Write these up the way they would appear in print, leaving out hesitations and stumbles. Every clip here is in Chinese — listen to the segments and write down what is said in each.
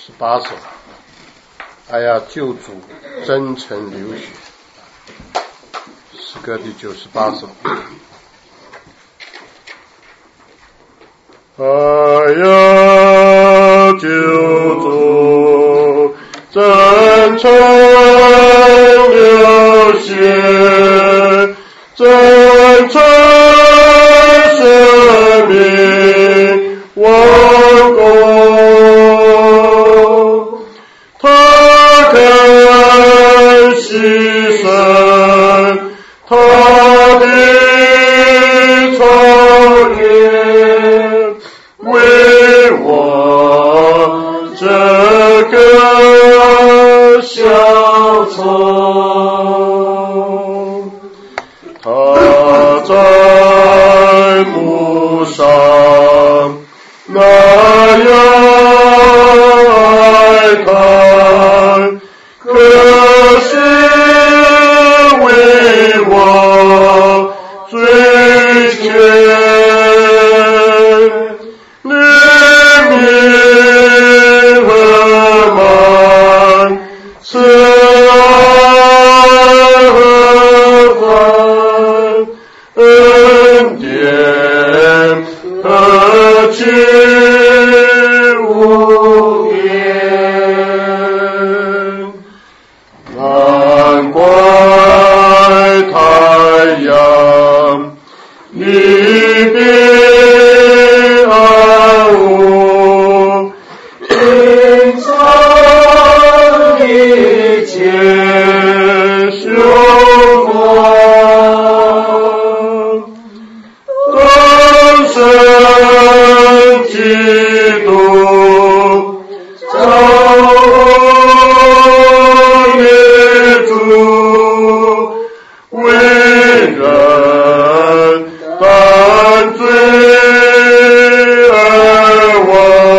98首。哎呀，救主真诚流血，诗歌第98首。哎呀，救主真诚流血，真诚生命王国，他肯牺牲他的草原，为我这个小虫，他在木上那样爱他，可是为我罪愆，怜悯和满慈爱和宽，恩典和情无边，难怪太阳你别爱我，隐藏一切凶恶，当神基督造我列祖，为人担罪而亡。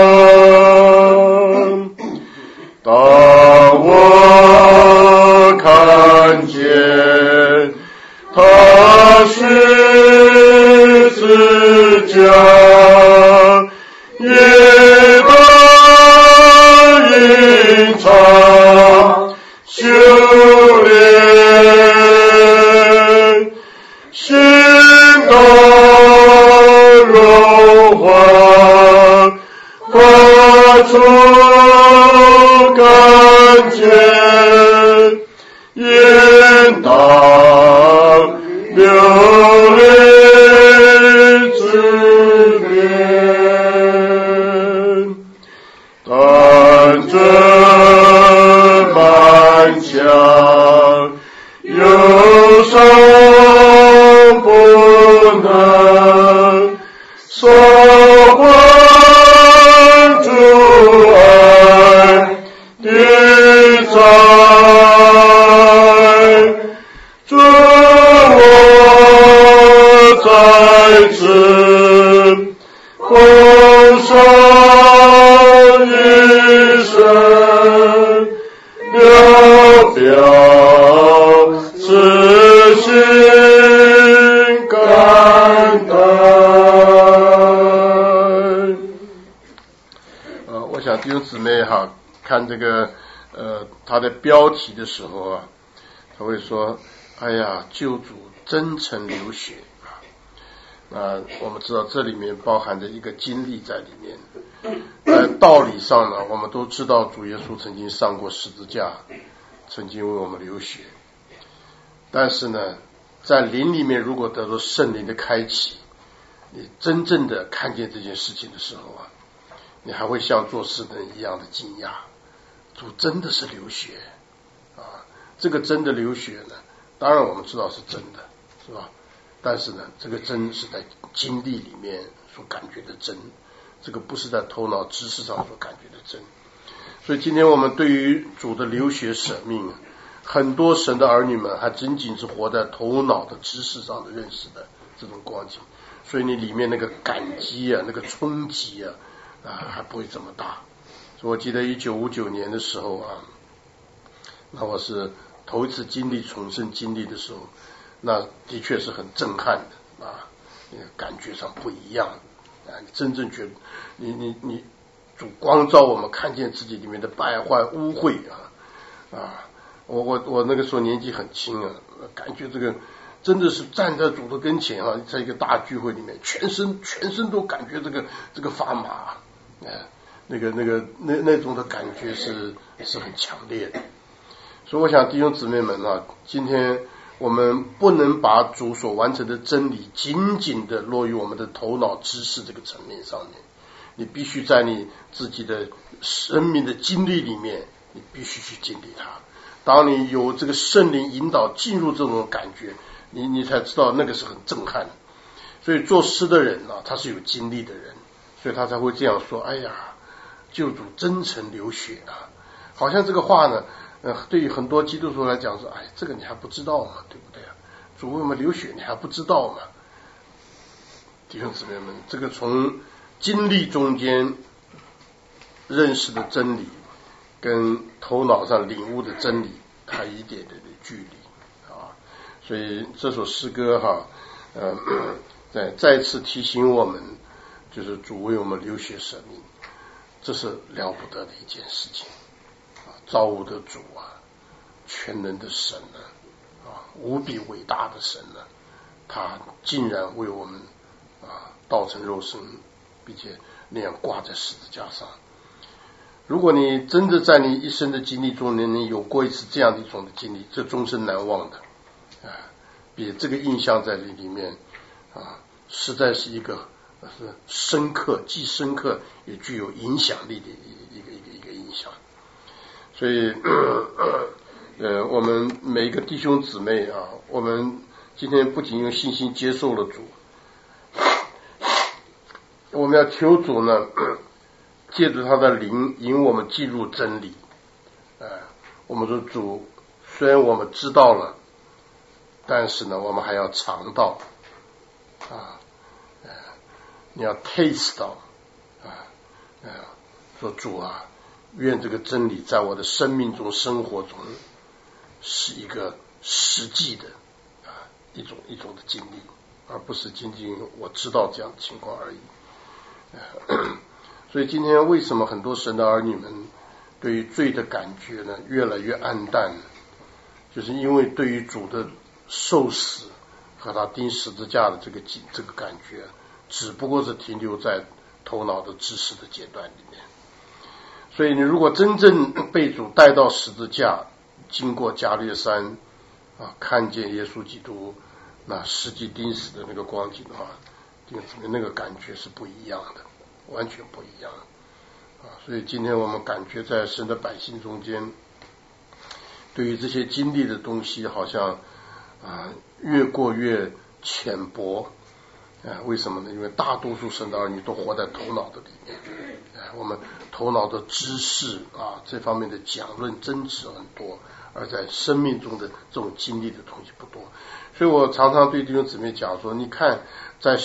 当我看见他十字架，也当隐藏修炼，心到融化，发出感觉，应当流泪自怜，但这满腔忧伤不能所换主爱的在，主我在此奉上一生，了表此心感戴。我想弟兄姊妹哈，看这个他的标题的时候啊，他会说：“哎呀，救主真诚流血。”我们知道这里面包含着一个经历在里面。在道理上呢，我们都知道主耶稣曾经上过十字架，曾经为我们流血。但是呢，在灵里面如果得到圣灵的开启，你真正的看见这件事情的时候啊，你还会像做事的人一样的惊讶，主真的是流血啊！这个真的流血呢，当然我们知道是真的，是吧？但是呢，这个真是在经历里面所感觉的真，这个不是在头脑知识上所感觉的真。所以今天我们对于主的流血舍命，很多神的儿女们还仅仅是活在头脑的知识上的认识的这种光景，所以你里面那个感激啊，那个冲击啊，还不会这么大。所以我记得1959年的时候啊，那我是头一次经历重生经历的时候，那的确是很震撼的啊，那个感觉上不一样啊，你真正觉得你主光照我们，看见自己里面的败坏污秽我那个时候年纪很轻感觉这个真的是站在主的跟前在一个大聚会里面，全身都感觉这个发麻那种的感觉是很强烈的。所以我想弟兄姊妹们今天我们不能把主所完成的真理紧紧的落于我们的头脑知识这个层面上面，你必须在你自己的生命的经历里面，你必须去经历它。当你有这个圣灵引导进入这种感觉，你才知道那个是很震撼的。所以作诗的人他是有经历的人，所以他才会这样说，哎呀，救主真诚流血好像这个话呢对于很多基督徒来讲说，哎，这个你还不知道吗？对不对主为我们流血你还不知道吗？弟兄姊妹们，这个从经历中间认识的真理跟头脑上领悟的真理，它一点点的距离所以这首诗歌再次提醒我们，就是主为我们流血舍命，这是了不得的一件事情造物的主全能的神无比伟大的神他竟然为我们道成肉身，并且那样挂在十字架上。如果你真的在你一生的经历中你有过一次这样的一种的经历，这终身难忘的比这个印象在里面实在是一个深刻，既深刻也具有影响力的一个印象。所以我们每一个弟兄姊妹我们今天不仅用信心接受了主，我们要求主呢借着他的灵引我们进入真理我们说主，虽然我们知道了，但是呢我们还要尝到你要 taste 到说主愿这个真理在我的生命中生活中是一个实际的一种的经历，而不是仅仅我知道这样的情况而已所以今天为什么很多神的儿女们对于罪的感觉呢越来越暗淡，就是因为对于主的受死和他钉十字架的这个感觉只不过是停留在头脑的知识的阶段里面。所以你如果真正被主带到十字架，经过加略山看见耶稣基督那实际钉死的那个光景的话，那个感觉是不一样的，完全不一样所以今天我们感觉在神的百姓中间，对于这些经历的东西好像越过越浅薄为什么呢？因为大多数神的儿女都活在头脑的里面我们头脑的知识这方面的讲论争执很多，而在生命中的这种经历的东西不多。所以我常常对弟兄姊妹讲说，你看在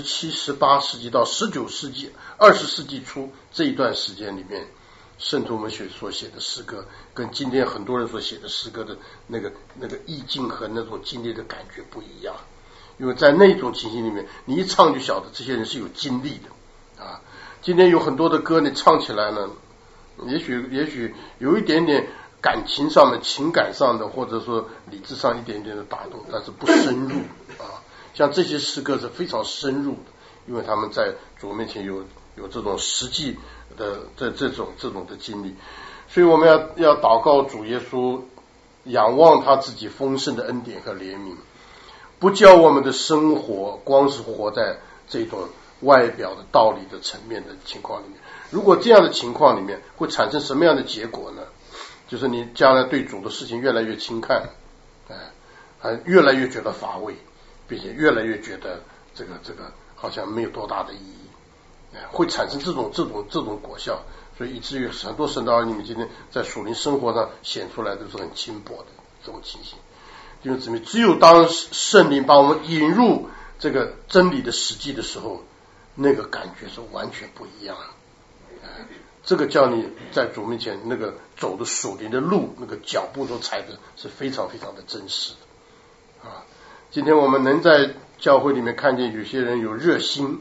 17、18世纪到19世纪、20世纪初这一段时间里面，圣徒文学所写的诗歌跟今天很多人所写的诗歌的那个意境和那种经历的感觉不一样。因为在那种情形里面，你一唱就晓得这些人是有经历的今天有很多的歌你唱起来呢，也许有一点点感情上的、情感上的，或者说理智上一点点的打动，但是不深入像这些诗歌是非常深入的，因为他们在主面前有这种实际的这种的经历。所以我们要祷告主耶稣，仰望他自己丰盛的恩典和怜悯，不叫我们的生活光是活在这种外表的道理的层面的情况里面。如果这样的情况里面会产生什么样的结果呢？就是你将来对主的事情越来越轻看越来越觉得乏味，并且越来越觉得这个好像没有多大的意义会产生这种果效。所以以至于很多神的儿女们今天在属灵生活上显出来都是很轻薄的这种情形。弟兄姊妹，只有当圣灵把我们引入这个真理的实际的时候，那个感觉是完全不一样的这个叫你在主面前那个走的属灵的路，那个脚步都踩的是非常非常的真实的今天我们能在教会里面看见有些人有热心，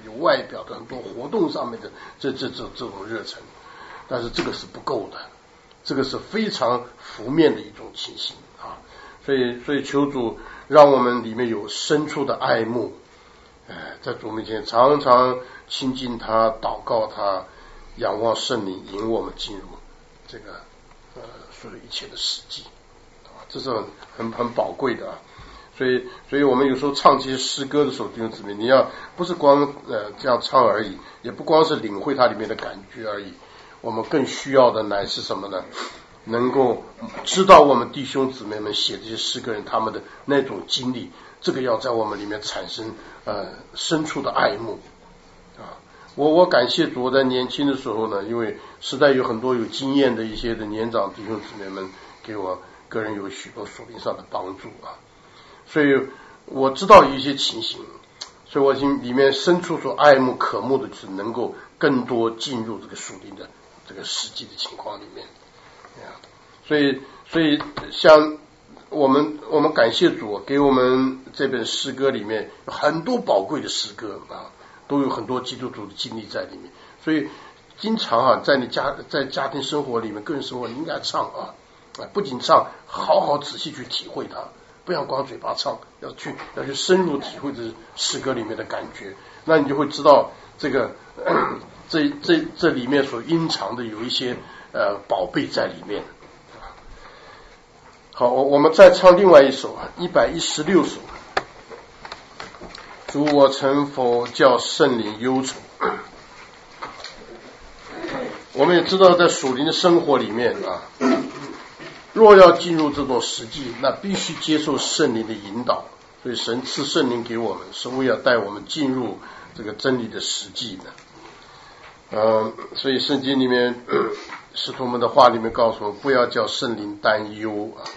有外表的很多活动上面的这种热忱，但是这个是不够的，这个是非常浮面的一种情形啊。所以求主让我们里面有深处的爱慕，在主面前常常亲近他，祷告他，仰望圣灵引我们进入这个所有一切的实际啊，这是很宝贵的啊。所以我们有时候唱这些诗歌的时候，弟兄姊妹，你要不是光这样唱而已，也不光是领会它里面的感觉而已，我们更需要的乃是什么呢？能够知道我们弟兄姊妹们写这些诗歌人他们的那种经历，这个要在我们里面产生深处的爱慕啊。我感谢主，我在年轻的时候呢，因为实在有很多有经验的一些的年长弟兄姊妹们给我个人有许多属灵上的帮助啊，所以我知道一些情形，所以我心里面深处所爱慕渴慕的就是能够更多进入这个属灵的这个实际的情况里面。所以像我们感谢主，给我们这本诗歌里面有很多宝贵的诗歌啊，都有很多基督徒的经历在里面。所以经常在家庭生活里面、个人生活，你应该唱啊，不仅唱，好好仔细去体会它，不要光嘴巴唱，要去深入体会这诗歌里面的感觉，那你就会知道这个这里面所隐藏的有一些宝贝在里面。好，我们再唱另外一首116首，主我曾否叫圣灵忧愁。我们也知道在属灵的生活里面啊，若要进入这种实际，那必须接受圣灵的引导，所以神赐圣灵给我们，是为了带我们进入这个真理的实际的。所以圣经里面使徒们的话里面告诉我们，不要叫圣灵担忧啊，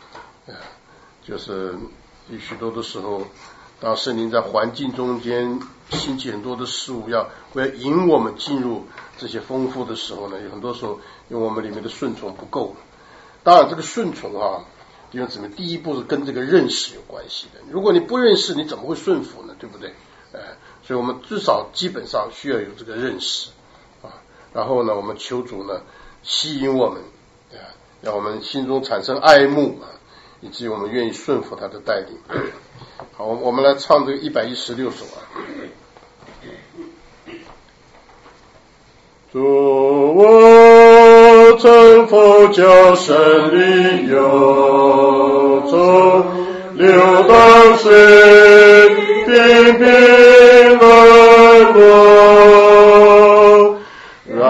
就是有许多的时候，当圣灵在环境中间兴起很多的事物，为了引我们进入这些丰富的时候呢，有很多时候因为我们里面的顺从不够。当然这个顺从啊，弟兄姊妹，第一步是跟这个认识有关系的，如果你不认识，你怎么会顺服呢？对不对？所以我们至少基本上需要有这个认识啊，然后呢，我们求主呢吸引我们，让我们心中产生爱慕啊，以及我们愿意顺服他的带领。好，我们来唱这个116首啊。主我曾否叫圣灵忧愁，流荡水平平冷落，然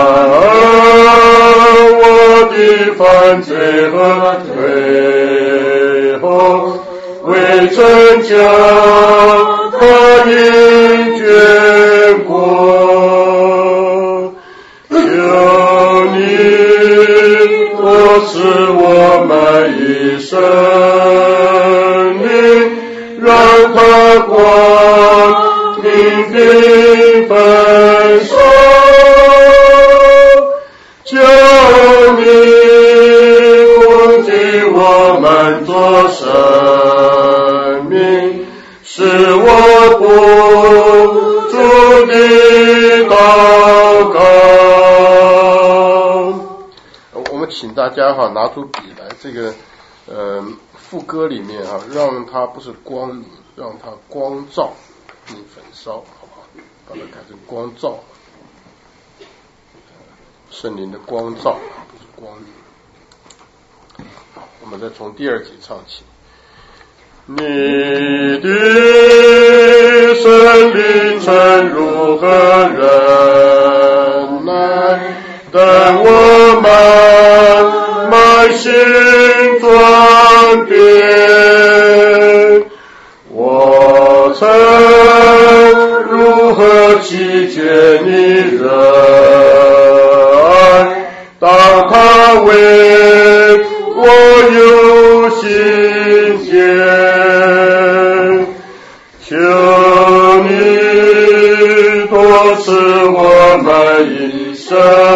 而我的犯罪和退后，未曾将他引眷过，求你多赐我们一生命，让它光明并分手，求你供给我们做生命，使我不住地祷告。我们请大家拿出笔来，这个副歌里面让它不是光明，让它光照并焚烧，好不好？把它改成光照，圣灵的光照，不是光明。好，我们再从第二节唱起。你的圣灵曾如何忍耐，等我们满心转变，我曾如何弃绝你热爱，当他为我有心间，求你多赐我们一生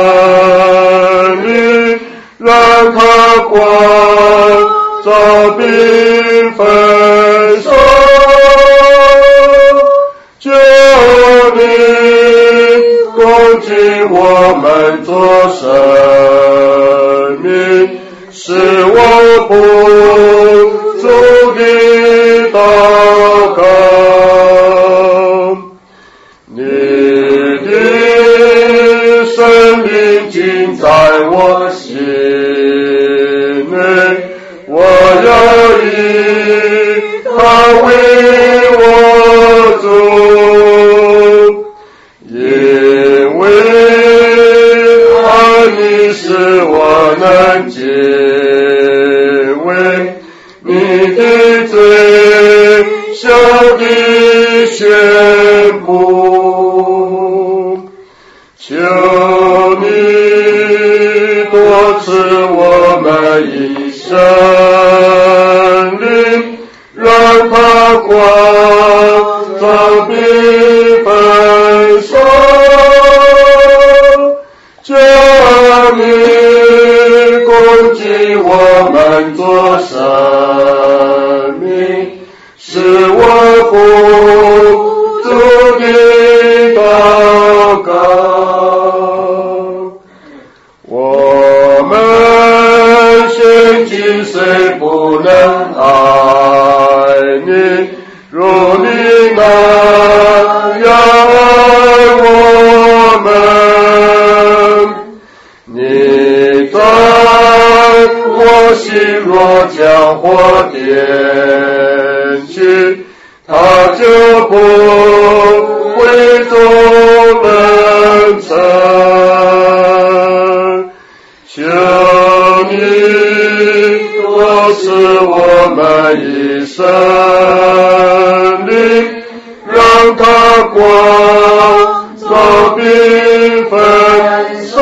命，让它光照并分手，求你供给我们做生命，使我不住地祷告。你的圣灵尽在我心内，我要以它为我主，因为爱你使我能解为你的最小的宣布。求你多赐我们一生灵，让它光照缤纷手，叫你供给我们做生命，使我不住地祷告。我们现今虽不能爱你，如你那样爱我们，你在我心若将火点去，它就不会做冷尘。求你多赐我们一生灵，让它光照缤纷手，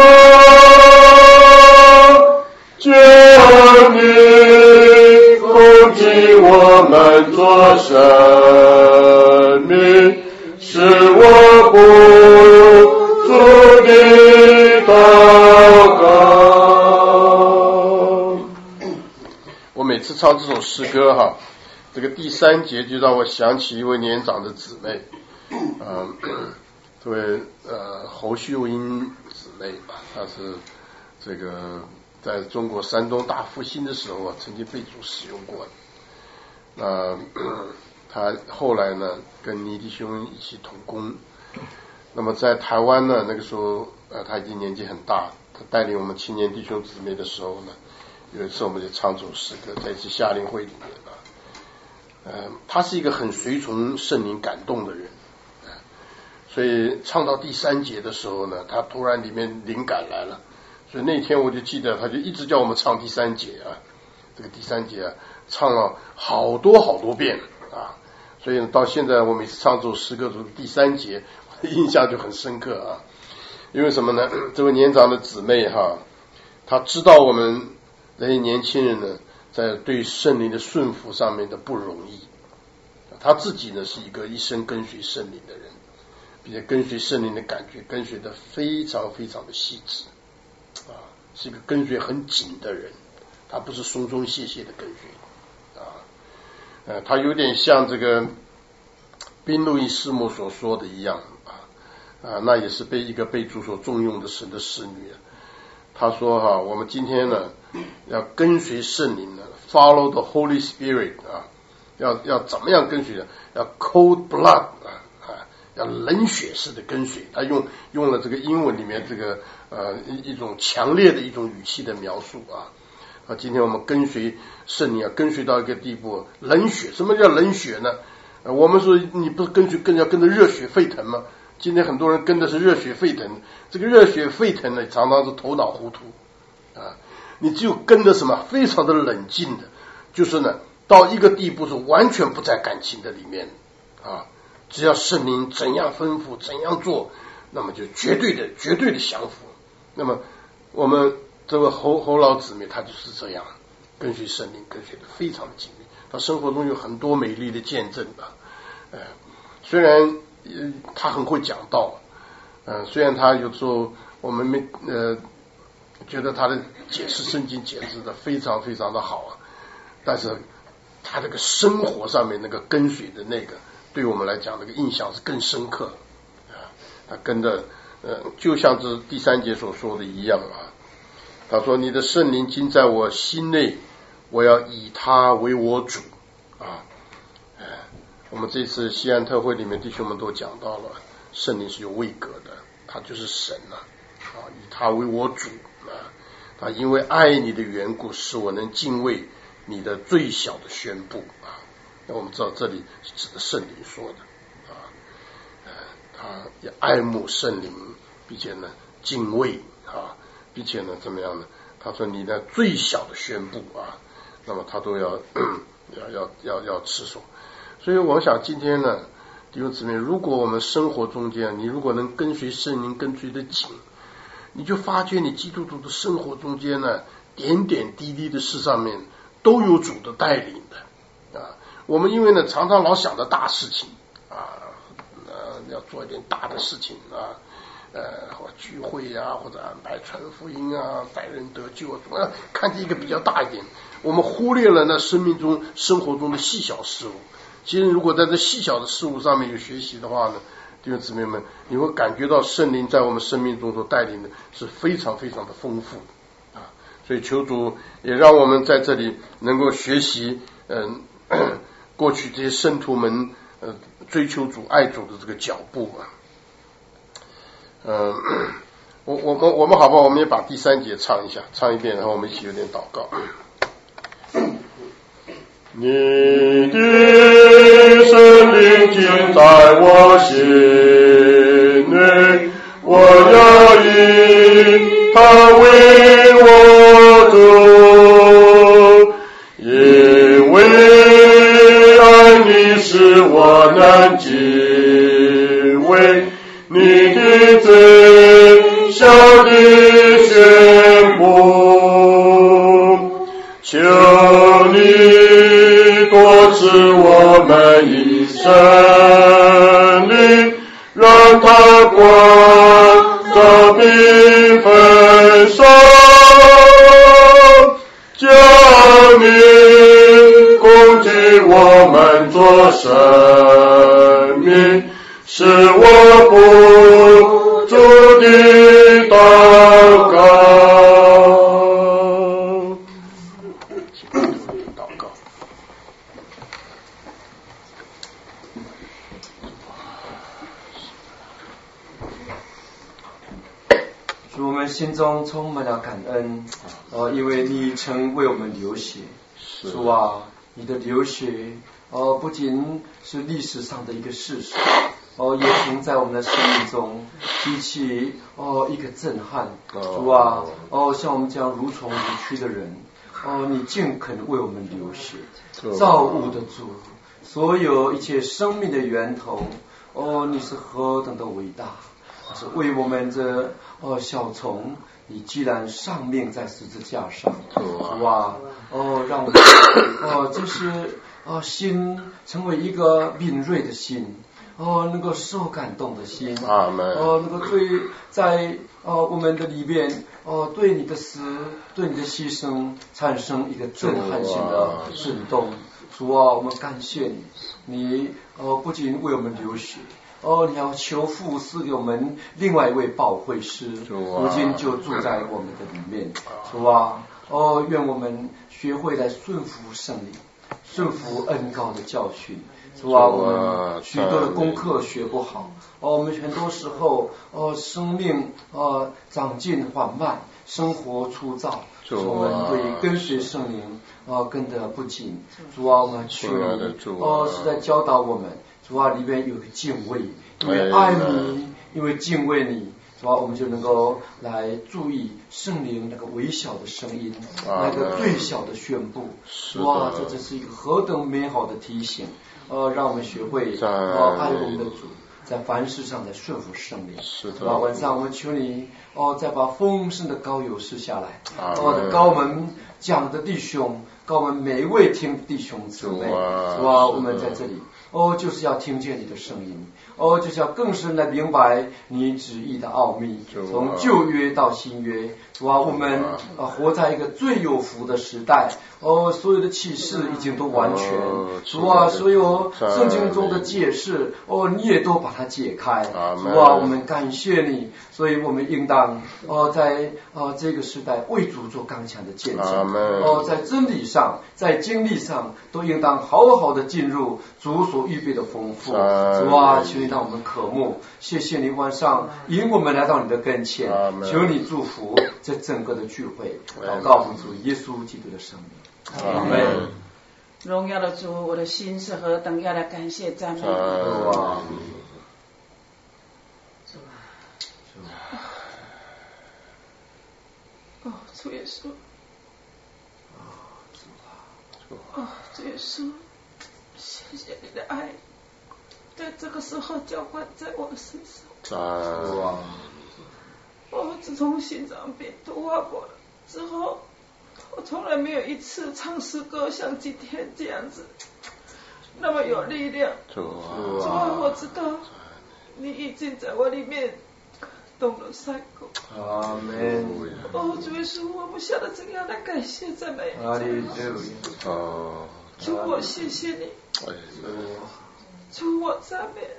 叫你供给我们做生命，使我不住地祷告。我每次唱这首诗歌哈，这个第3节就让我想起一位年长的姊妹，这位侯秀英姊妹吧，她是这个在中国山东大复兴的时候曾经被主使用过的。他后来呢跟倪弟兄一起同工，那么在台湾呢，那个时候他已经年纪很大，他带领我们青年弟兄姊妹的时候呢，有一次我们就唱这首诗歌，在一次夏令会里面他是一个很随从圣灵感动的人，所以唱到第3节的时候呢，他突然里面灵感来了，所以那天我就记得他就一直叫我们唱第3节这个第3节唱了好多遍所以到现在我每次唱这首诗歌的第3节，我的印象就很深刻因为什么呢？这位年长的姊妹她知道我们这些年轻人呢，在对圣灵的顺服上面的不容易，她自己呢是一个一生跟随圣灵的人，并且跟随圣灵的感觉跟随的非常非常的细致是一个跟随很紧的人，她不是松松懈懈的跟随他有点像这个宾路易师母所说的一样那也是被主所重用的神的使女他说我们今天呢要跟随圣灵呢 follow the Holy Spirit 要怎么样跟随呢？要 cold blood 要冷血式的跟随。他用了这个英文里面这个一种强烈的一种语气的描述今天我们跟随圣灵跟随到一个地步，冷血。什么叫冷血呢？我们说你不是要跟着热血沸腾吗？今天很多人跟的是热血沸腾，这个热血沸腾呢，常常是头脑糊涂你只有跟着什么非常的冷静的，就是呢到一个地步是完全不在感情的里面只要圣灵怎样吩咐怎样做，那么就绝对的降服。那么我们这位侯老姊妹她就是这样跟随圣灵，跟随的非常的紧密，她生活中有很多美丽的见证虽然她很会讲道虽然她有时候我们觉得她的解释圣经解释的非常非常的好但是她这个生活上面那个跟随的那个对我们来讲那个印象是更深刻他跟着就像这第3节所说的一样啊，他说你的圣灵今在我心内，我要以他为我主啊。我们这次西安特会里面弟兄们都讲到了，圣灵是有位格的，他就是神啊，以他为我主啊。他因为爱你的缘故，使我能敬畏你的最小的宣布啊。那我们知道这里是指的圣灵说的啊，他也爱慕圣灵，并且呢敬畏啊，并且呢怎么样呢？他说你的最小的宣布啊，那么他都要持守。所以我想今天呢，弟兄姊妹，如果我们生活中间，你如果能跟随圣灵跟随的紧，你就发觉你基督徒的生活中间呢，点点滴滴的事上面都有主的带领的啊。我们因为呢常常老想着大事情啊，要做一点大的事情啊，或聚会啊，或者安排传福音啊，带人得救啊，总要看见一个比较大一点，我们忽略了那生活中的细小事物。其实如果在这细小的事物上面有学习的话呢，弟兄姊妹们，你会感觉到圣灵在我们生命中所带领的是非常非常的丰富的啊。所以求主也让我们在这里能够学习过去这些圣徒们追求主爱主的这个脚步啊。我们好不好？我们也把第3节唱一遍，然后我们一起有点祷告。你的圣灵今在我心内，我要以他为我主，因为爱你使我能敬畏你的最小的宣布，求你多赐我们一生灵，让他光照缤纷手，将你供给我们做生命，是我不住的祷告。 主，我们心中充满了感恩，因为你曾为我们流血。主啊，你的流血，不仅是历史上的一个事实，也曾在我们的生命中激起一个震撼。主啊，像我们这样如虫如蛆的人，你尽肯为我们流血，造物的主，所有一切生命的源头，你是何等的伟大！是为我们这小虫，你既然上命在十字架上，主啊，让我们就是心成为一个敏锐的心，能够受感动的心，能够对在我们的里边，对你的死，对你的牺牲产生一个震撼性的震动。主啊，我们感谢你，你不仅为我们流血。你要求父赐给我们另外一位保惠师，如今就住在我们的里面。主啊，愿我们学会来顺服圣灵，顺服恩膏的教训。主啊，我们许多的功课学不好，我们很多时候生命长进缓慢，生活粗糙，我们对跟随圣灵跟得不紧。主啊，我们求你是在教导我们。主啊，里面有个敬畏，因为爱你，因为敬畏你，主啊，我们就能够来注意圣灵那个微小的声音，那个最小的宣布。哇，这真是一个何等美好的提醒！让我们学会爱我们的主，在凡事上的顺服圣灵。是的。晚上我们求你再把丰盛的膏油施下来，膏我们讲的弟兄，膏我们每一位听弟兄姊妹。主啊，我们在这里。 就是要听见你的声音，就是要更深的明白你旨意的奥秘，从旧约到新约。主啊，我们活在一个最有福的时代，所有的启示已经都完全，主啊，所有圣经中的解释，你也都把它解开。主啊，我们感谢你，所以我们应当在这个时代为主做刚强的见证，在真理上，在经历上都应当好好的进入主所预备的丰富。主啊，求你让我们渴慕，谢谢你晚上引我们来到你的跟前，求你祝福这整个的聚会，祷告奉主耶稣基督的圣名，阿们。 荣耀的主，我的心是何等要来感谢赞美你。主耶稣，主耶稣，谢谢你的爱，在这个时候浇灌在我的身上。自从心脏病度化过了之后，我从来没有一次唱诗歌像今天这样子那么有力量。主啊，我知道你已经在我里面动了3个。 阿门。 主耶稣，我不晓得怎样来感谢赞美你。主，我谢谢你。主，我赞美。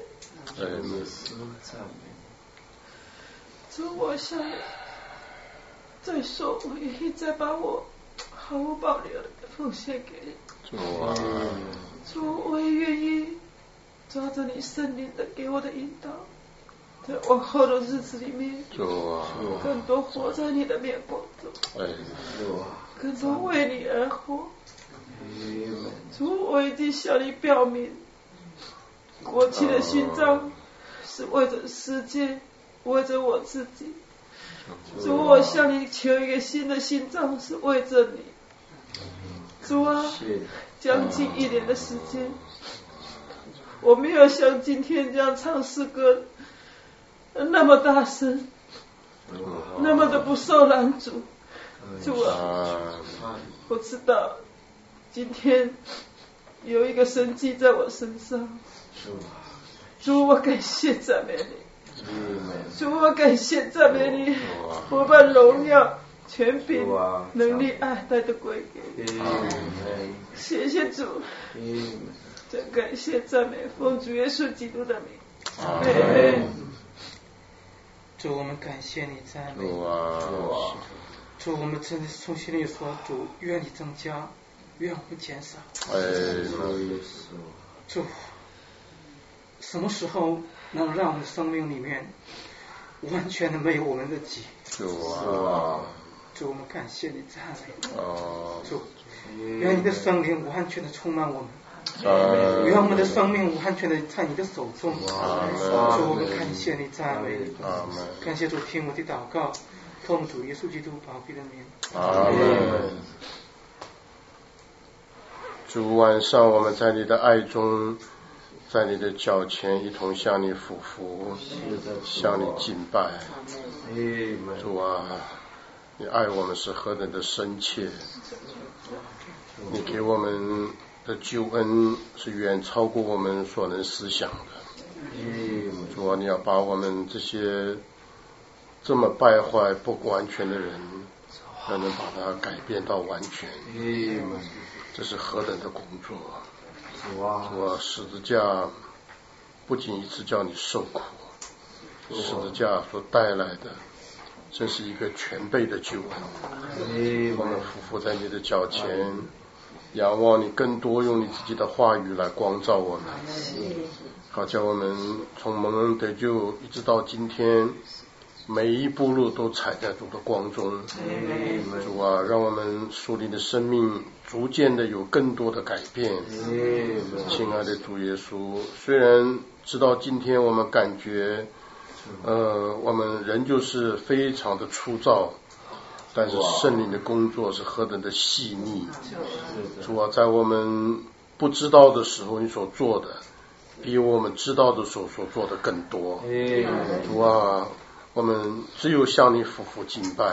主，我想再说，我愿意再把我毫无保留的奉献给你。主，我也愿意抓着你圣灵的给我的引导，在往后的日子里面，更多活在你的面光中，更多为你而活。主，我已经向你表明，过去的心脏是为着世界，为着我自己。主，我向你求一个新的心脏，是为着你。主啊，将近1年的时间，我没有像今天这样唱诗歌那么大声，那么的不受拦阻。主啊，我知道今天有一个神迹在我身上。主，我感谢赞美你。主，我感谢赞美你，我把荣耀、权柄、能力、爱戴的归给你。谢谢主，真感谢赞美，奉主耶稣基督的名。阿门。 主，我们感谢你，赞美你。主，我们真的从心里说，主，愿你增加，愿我们减少。主，什么时候能让我们生命里面完全的没有我们的己？主，我们感谢你，赞美你。主，愿你的圣灵完全的充满我们，愿我们的生命完全的在你的手中。主，我们感谢你，赞美你。感谢主听我的祷告，奉主耶稣基督宝贵的名。 阿门。主，晚上我们在你的爱中，在你的脚前一同向你俯伏，向你敬拜。主啊，你爱我们是何等的深切，你给我们的救恩是远超过我们所能思想的。主啊，你要把我们这些这么败坏不完全的人，能把它改变到完全，这是何等的工作。主啊，十字架不仅一次叫你受苦，十字架所带来的真是一个全备的救恩。我们匍匐在你的脚前，仰望你更多用你自己的话语来光照我们，好叫我们从蒙恩得救一直到今天，每一步路都踩在主的光中。主啊，让我们属灵的生命逐渐的有更多的改变。亲爱的主耶稣，虽然直到今天我们感觉我们人就是非常的粗糙，但是圣灵的工作是何等的细腻。主啊，在我们不知道的时候，你所做的比我们知道的所做的更多。主啊，我们只有向你匍匐敬拜。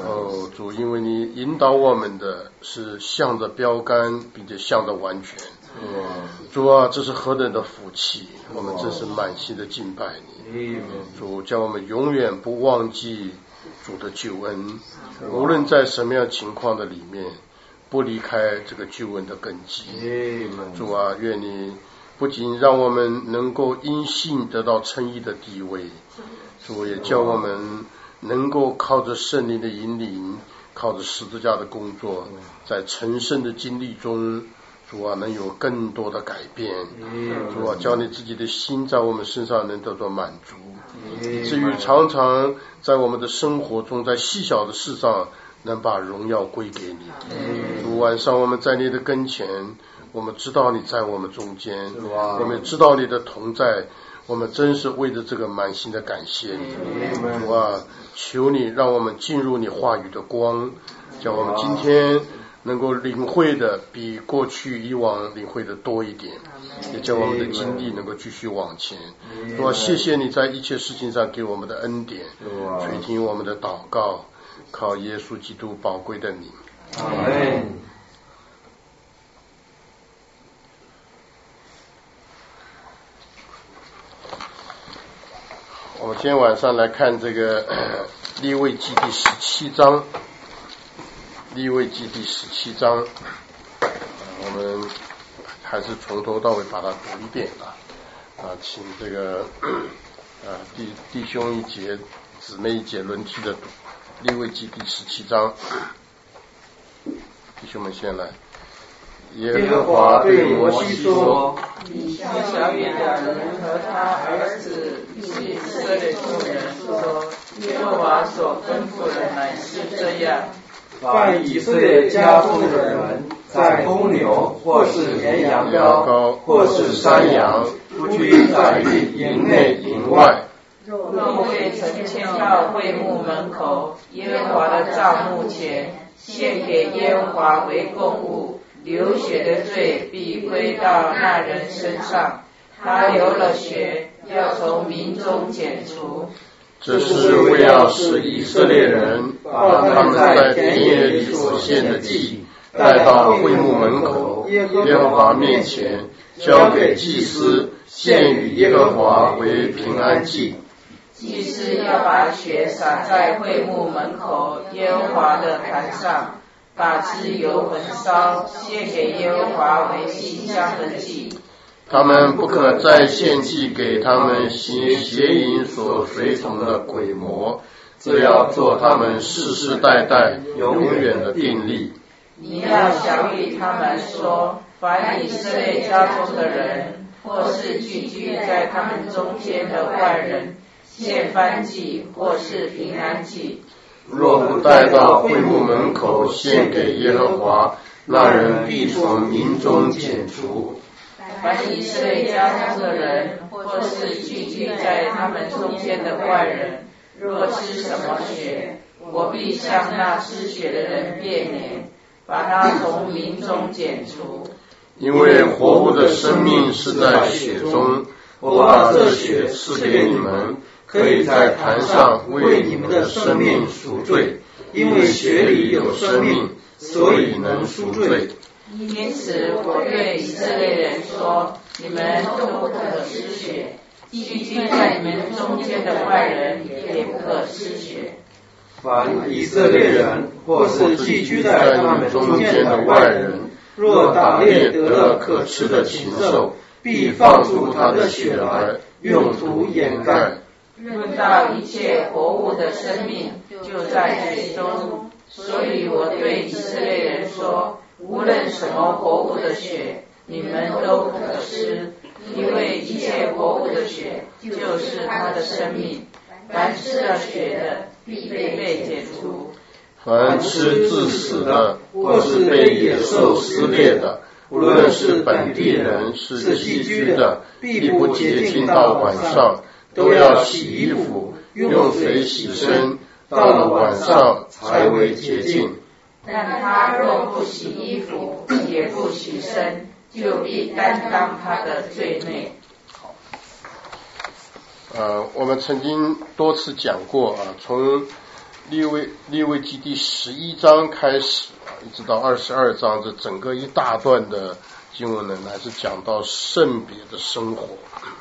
主，因为你引导我们的是向着标杆，并且向着完全。 主啊，这是何等的福气，我们真是满心的敬拜你。主，叫我们永远不忘记主的救恩，无论在什么样情况的里面，不离开这个救恩的根基。主啊，愿你不仅让我们能够因信得到称义的地位，主也叫我们能够靠着圣灵的引领，靠着十字架的工作，在成圣的经历中，主啊，能有更多的改变。主啊，叫你自己的心在我们身上能得到满足，以至于常常在我们的生活中，在细小的事上能把荣耀归给你。主，晚上我们在你的跟前，我们知道你在我们中间，我们知道你的同在，我们真是为着这个满心的感谢你。主啊，求你让我们进入你话语的光，叫我们今天能够领会的比过去以往领会的多一点，也叫我们的经历能够继续往前。主啊，谢谢你在一切事情上给我们的恩典，垂听我们的祷告，靠耶稣基督宝贵的名。 阿们。 我们今天晚上来看这个利未记第17章，利未记第17章，我们还是从头到尾把它读一遍请这个弟兄一节，姊妹一节轮替的读。利未记第17章，弟兄们先来。 耶和华对摩西说： 你向小米的人和他儿子以色列众人说，耶和华所吩咐的乃是这样： 凡以色列家中的人，在公牛或是绵羊羔或是山羊，不拘在于营内营外。 若未曾迁到会幕门口耶和华的帐幕前，献给耶和华为供物，流血的罪必归到那人身上，他流了血，要从民中剪除。 这是为要使以色列人把他们在田野里所献的祭带到会幕门口耶和华面前，交给祭司，献与耶和华为平安祭。 祭司要把血洒在会幕门口耶和华的坛上，把脂油焚烧，献给耶和华为馨香的祭。 他们不可再献祭给他们行邪淫所随从的鬼魔，这要做他们世世代代永远的定例。 你要晓谕他们说，凡以色列家中的人，或是聚居在他们中间的外人，献燔祭或是平安祭， 若不带到会幕门口献给耶和华，那人必从民中剪除。 凡以色列家中的人，或是聚居在他们中间的外人，若吃什么血，我必向那吃血的人变脸，把他从民中剪除。 因为活物的生命是在血中，我把这血赐给你们，可以在坛上为你们的生命赎罪，因为血里有生命，所以能赎罪。 因此我对以色列人说，你们都不可吃血，聚居在你们中间的外人也不可吃血。 凡以色列人或是寄居在他们中间的外人，若打猎得了可吃的禽兽，必放出他的血来，用土掩盖。 论到一切活物的生命，就在血中，所以我对以色列人说，无论什么活物的血，你们都不可吃，因为一切活物的血就是他的生命，凡吃了血的必被剪除。 凡吃致死的，或是被野兽撕裂的，无论是本地人是寄居的，必不洁净到晚上，都要洗衣服，用水洗身，到了晚上才为洁净。 但他若不洗衣服，也不洗身，就必担当他的罪内。 我们曾经多次讲过从利未记第11章开始一直到22章，这整个一大段的经文呢，乃是讲到圣别的生活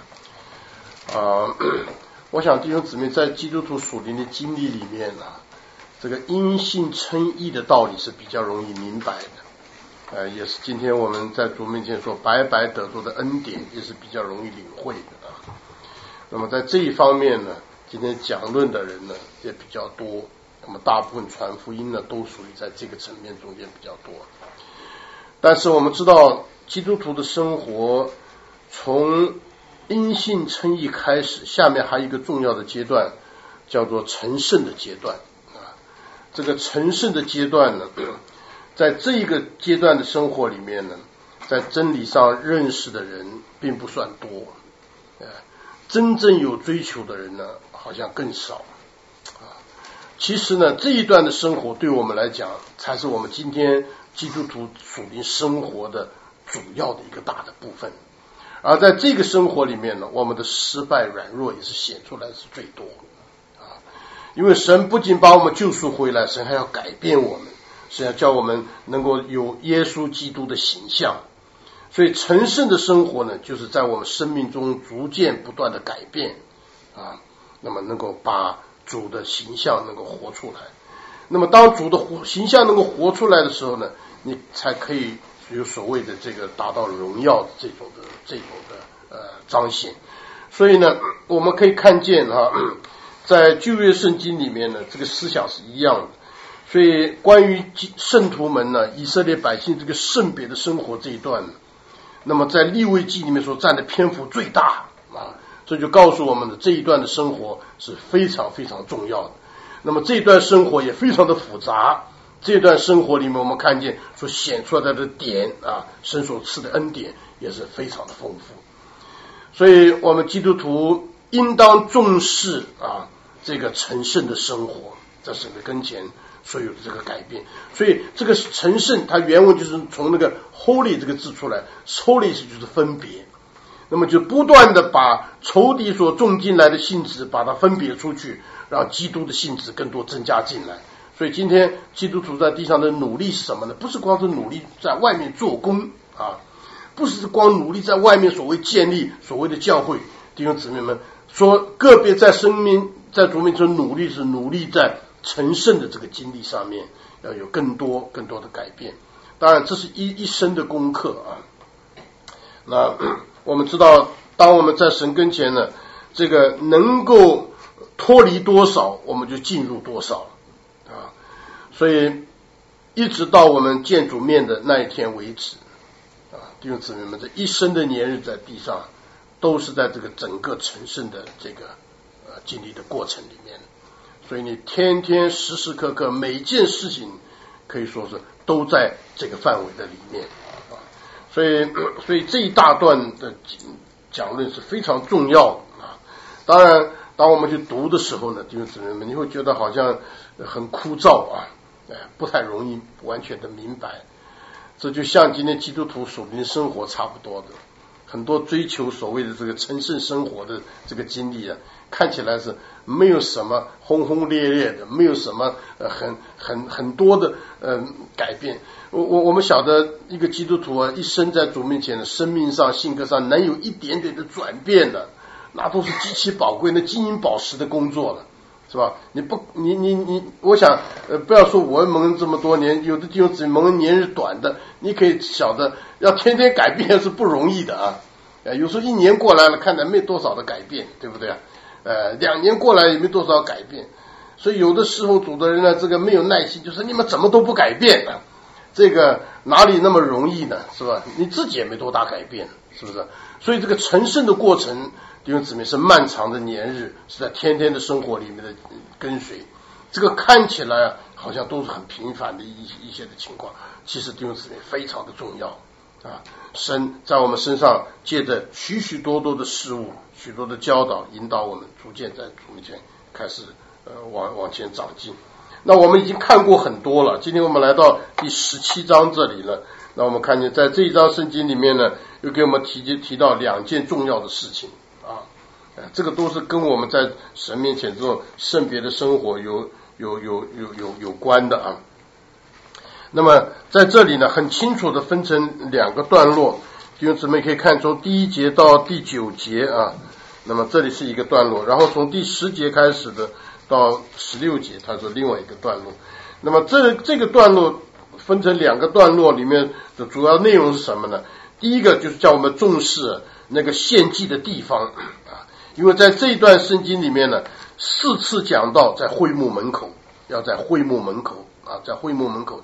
我想弟兄姊妹在基督徒属灵的经历里面呢，这个因信称义的道理是比较容易明白的，也是今天我们在主面前说白白得着的恩典，也是比较容易领会的那么在这一方面呢，今天讲论的人呢也比较多，那么大部分传福音呢都属于在这个层面中间比较多。但是我们知道基督徒的生活从因信称义开始，下面还有一个重要的阶段叫做成圣的阶段这个成圣的阶段呢，在这一个阶段的生活里面呢，在真理上认识的人并不算多真正有追求的人呢好像更少其实呢，这一段的生活对我们来讲才是我们今天基督徒属灵生活的主要的一个大的部分。而在这个生活里面呢，我们的失败软弱也是显出来是最多因为神不仅把我们救赎回来，神还要改变我们，神要叫我们能够有耶稣基督的形象。所以成圣的生活呢，就是在我们生命中逐渐不断的改变那么能够把主的形象能够活出来。那么当主的形象能够活出来的时候呢，你才可以有所谓的这个达到荣耀的这种的彰显。所以呢，我们可以看见在旧约圣经里面呢，这个思想是一样的。所以关于圣徒们呢，以色列百姓这个圣别的生活这一段呢，那么在利未记里面所占的篇幅最大这就告诉我们的这一段的生活是非常非常重要的。那么这一段生活也非常的复杂，这段生活里面我们看见所显出来的点神所赐的恩典也是非常的丰富。所以我们基督徒应当重视这个成圣的生活，在神的跟前所有的这个改变。所以这个成圣它原文就是从那个 holy 这个字出来， holy 就是分别，那么就不断的把仇敌所种进来的性质把它分别出去，让基督的性质更多增加进来。所以今天基督徒在地上的努力是什么呢？不是光是努力在外面做工不是光努力在外面所谓建立所谓的教会。弟兄姊妹们说，个别在生命在主面前努力是努力在成圣的这个经历上面，要有更多的改变。当然这是一生的功课那我们知道，当我们在神跟前呢，这个能够脱离多少我们就进入多少所以一直到我们见主面的那一天为止弟兄姊妹们，这一生的年日在地上都是在这个整个成圣的这个经历的过程里面。所以你天天时时刻刻每件事情可以说是都在这个范围的里面所以这一大段的讲论是非常重要当然当我们去读的时候呢，弟兄姊妹们，你会觉得好像很枯燥不太容易完全的明白。这就像今天基督徒属灵生活差不多的，很多追求所谓的这个成圣生活的这个经历看起来是没有什么轰轰烈烈的，没有什么很多的改变。我们晓得一个基督徒一生在主面前的生命上性格上能有一点点的转变的，那都是极其宝贵的金银宝石的工作了，是吧？我想不要说我蒙恩这么多年，有的弟兄姊妹蒙恩年日短的，你可以晓得要天天改变是不容易的有时候一年过来了，看来没多少的改变，对不对2年过来也没多少改变。所以有的时候主的人呢，这个没有耐心，就是你们怎么都不改变这个哪里那么容易呢？是吧？你自己也没多大改变，是不是？所以这个成圣的过程，弟兄姊妹，是漫长的年日，是在天天的生活里面的跟随。这个看起来好像都是很平凡的一些的情况，其实弟兄姊妹非常的重要神在我们身上借着许许多多的事物，许多的教导，引导我们逐渐在主面前开始往前长进。那我们已经看过很多了，今天我们来到第17章这里了。那我们看见在这一章圣经里面呢，又给我们提到2件重要的事情这个都是跟我们在神面前这种圣别的生活有关的那么在这里呢，很清楚的分成2个段落，弟兄姊妹可以看从第1节到第9节啊，那么这里是一个段落，然后从第10节开始的到16节，它是另外一个段落。那么这个段落分成2个段落，里面的主要内容是什么呢？第一个就是叫我们重视那个献祭的地方啊，因为在这一段圣经里面呢，4次讲到在会幕门口，要在会幕门口啊，在会幕门口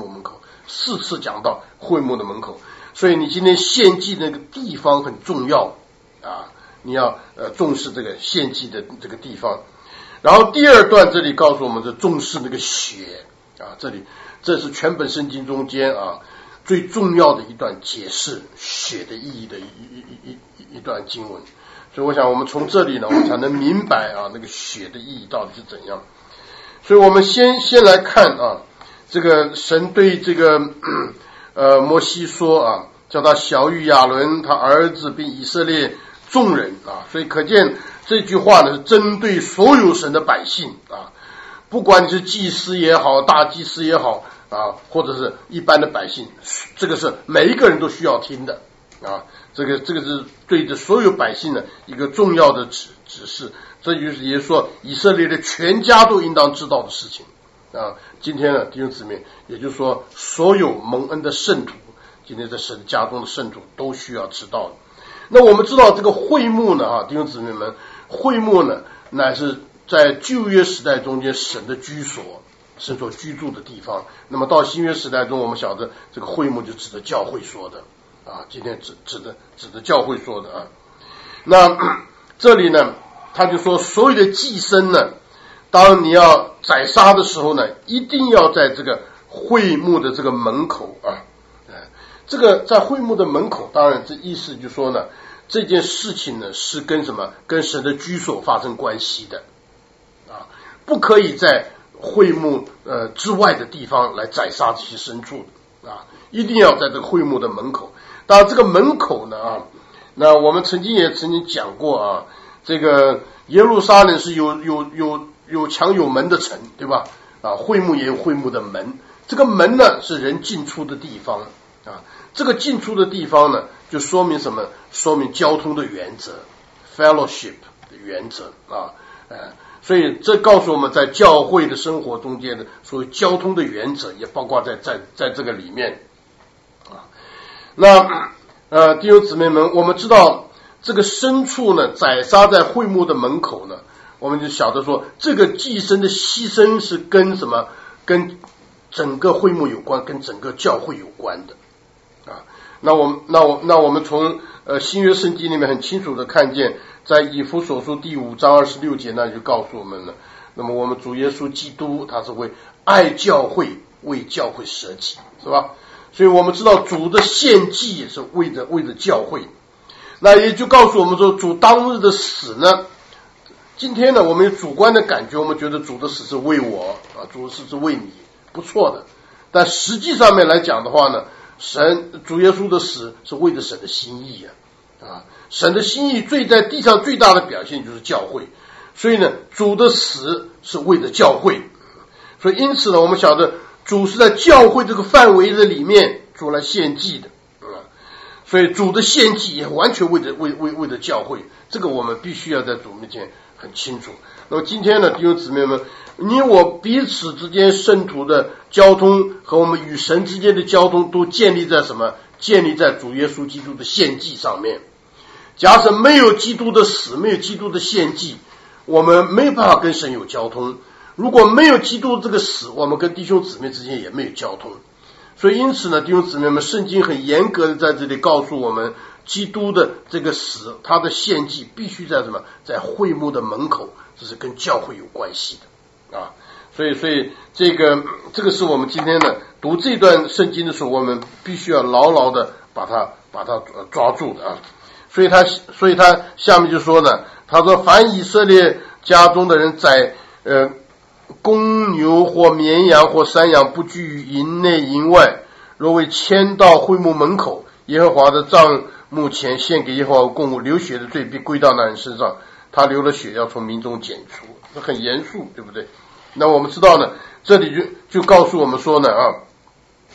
，4次讲到会幕的门口，所以你今天献祭那个地方很重要啊，你要重视这个献祭的这个地方。然后第2段这里告诉我们是重视那个血啊，这是全本圣经中间啊最重要的一段解释血的意义的一段经文。所以我想我们从这里呢，我们才能明白啊那个血的意义到底是怎样。所以我们先来看啊，这个神对这个摩西说啊，叫他晓谕亚伦他儿子并以色列众人啊，所以可见这句话呢是针对所有神的百姓啊，不管你是祭司也好，大祭司也好啊，或者是一般的百姓，这个是每一个人都需要听的啊，这个是对着所有百姓的一个重要的指示。这就是也说以色列的全家都应当知道的事情啊。今天呢，弟兄姊妹，也就是说所有蒙恩的圣徒，今天在神家中的圣徒都需要知道的。那我们知道这个会幕呢弟兄姊妹们，会幕呢乃是在旧约时代中间神的居所，神所居住的地方。那么到新约时代中，我们晓得这个会幕就指的教会说的啊，今天指的教会说的啊。那这里呢他就说所有的祭牲呢，当你要宰杀的时候呢，一定要在这个会幕的这个门口啊，这个在会幕的门口，当然这意思就是说呢，这件事情呢是跟什么？跟神的居所发生关系的啊，不可以在会幕之外的地方来宰杀这些牲畜啊，一定要在这个会幕的门口。当然这个门口呢那我们曾经讲过啊，这个耶路撒冷是有墙有门的城，对吧？啊，会幕也有会幕的门，这个门呢是人进出的地方啊，这个进出的地方呢就说明什么？说明交通的原则 fellowship 的原则啊，所以这告诉我们在教会的生活中间的所谓交通的原则也包括在这个里面啊。那弟兄姊妹们，我们知道这个牲畜呢宰杀在会幕的门口呢，我们就晓得说这个祭牲的牺牲是跟什么？跟整个会幕有关，跟整个教会有关的啊。那我们从新约圣经里面很清楚的看见，在以弗所书第5章26节那就告诉我们了，那么我们主耶稣基督他是为爱教会，为教会舍己，是吧？所以我们知道主的献祭也是为着教会。那也就告诉我们说，主当日的死呢，今天呢我们有主观的感觉，我们觉得主的死是为我啊，主的死是为你，不错的。但实际上面来讲的话呢，主耶稣的死是为着神的心意啊，神的心意在地上最大的表现就是教会，所以呢主的死是为着教会。所以因此呢我们晓得主是在教会这个范围的里面主来献祭的所以主的献祭也完全为着教会，这个我们必须要在主面前很清楚。那么今天呢弟兄姊妹们，你我彼此之间圣徒的交通和我们与神之间的交通都建立在什么？建立在主耶稣基督的献祭上面。假设没有基督的死，没有基督的献祭，我们没有办法跟神有交通。如果没有基督这个死，我们跟弟兄姊妹之间也没有交通。所以因此呢弟兄姊妹们，圣经很严格的在这里告诉我们，基督的这个死，他的献祭必须在什么？在会幕的门口，这是跟教会有关系的啊。所以这个是我们今天呢读这段圣经的时候，我们必须要牢牢的把它抓住的啊。所以他下面就说呢，他说凡以色列家中的人宰公牛或绵羊或山羊，不拘于营内营外，若为牵到会幕门口耶和华的帐幕前献给耶和华供物，流血的罪必归到那人身上，他流了血要从民中剪除。这很严肃，对不对？那我们知道呢，这里就告诉我们说呢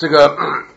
这个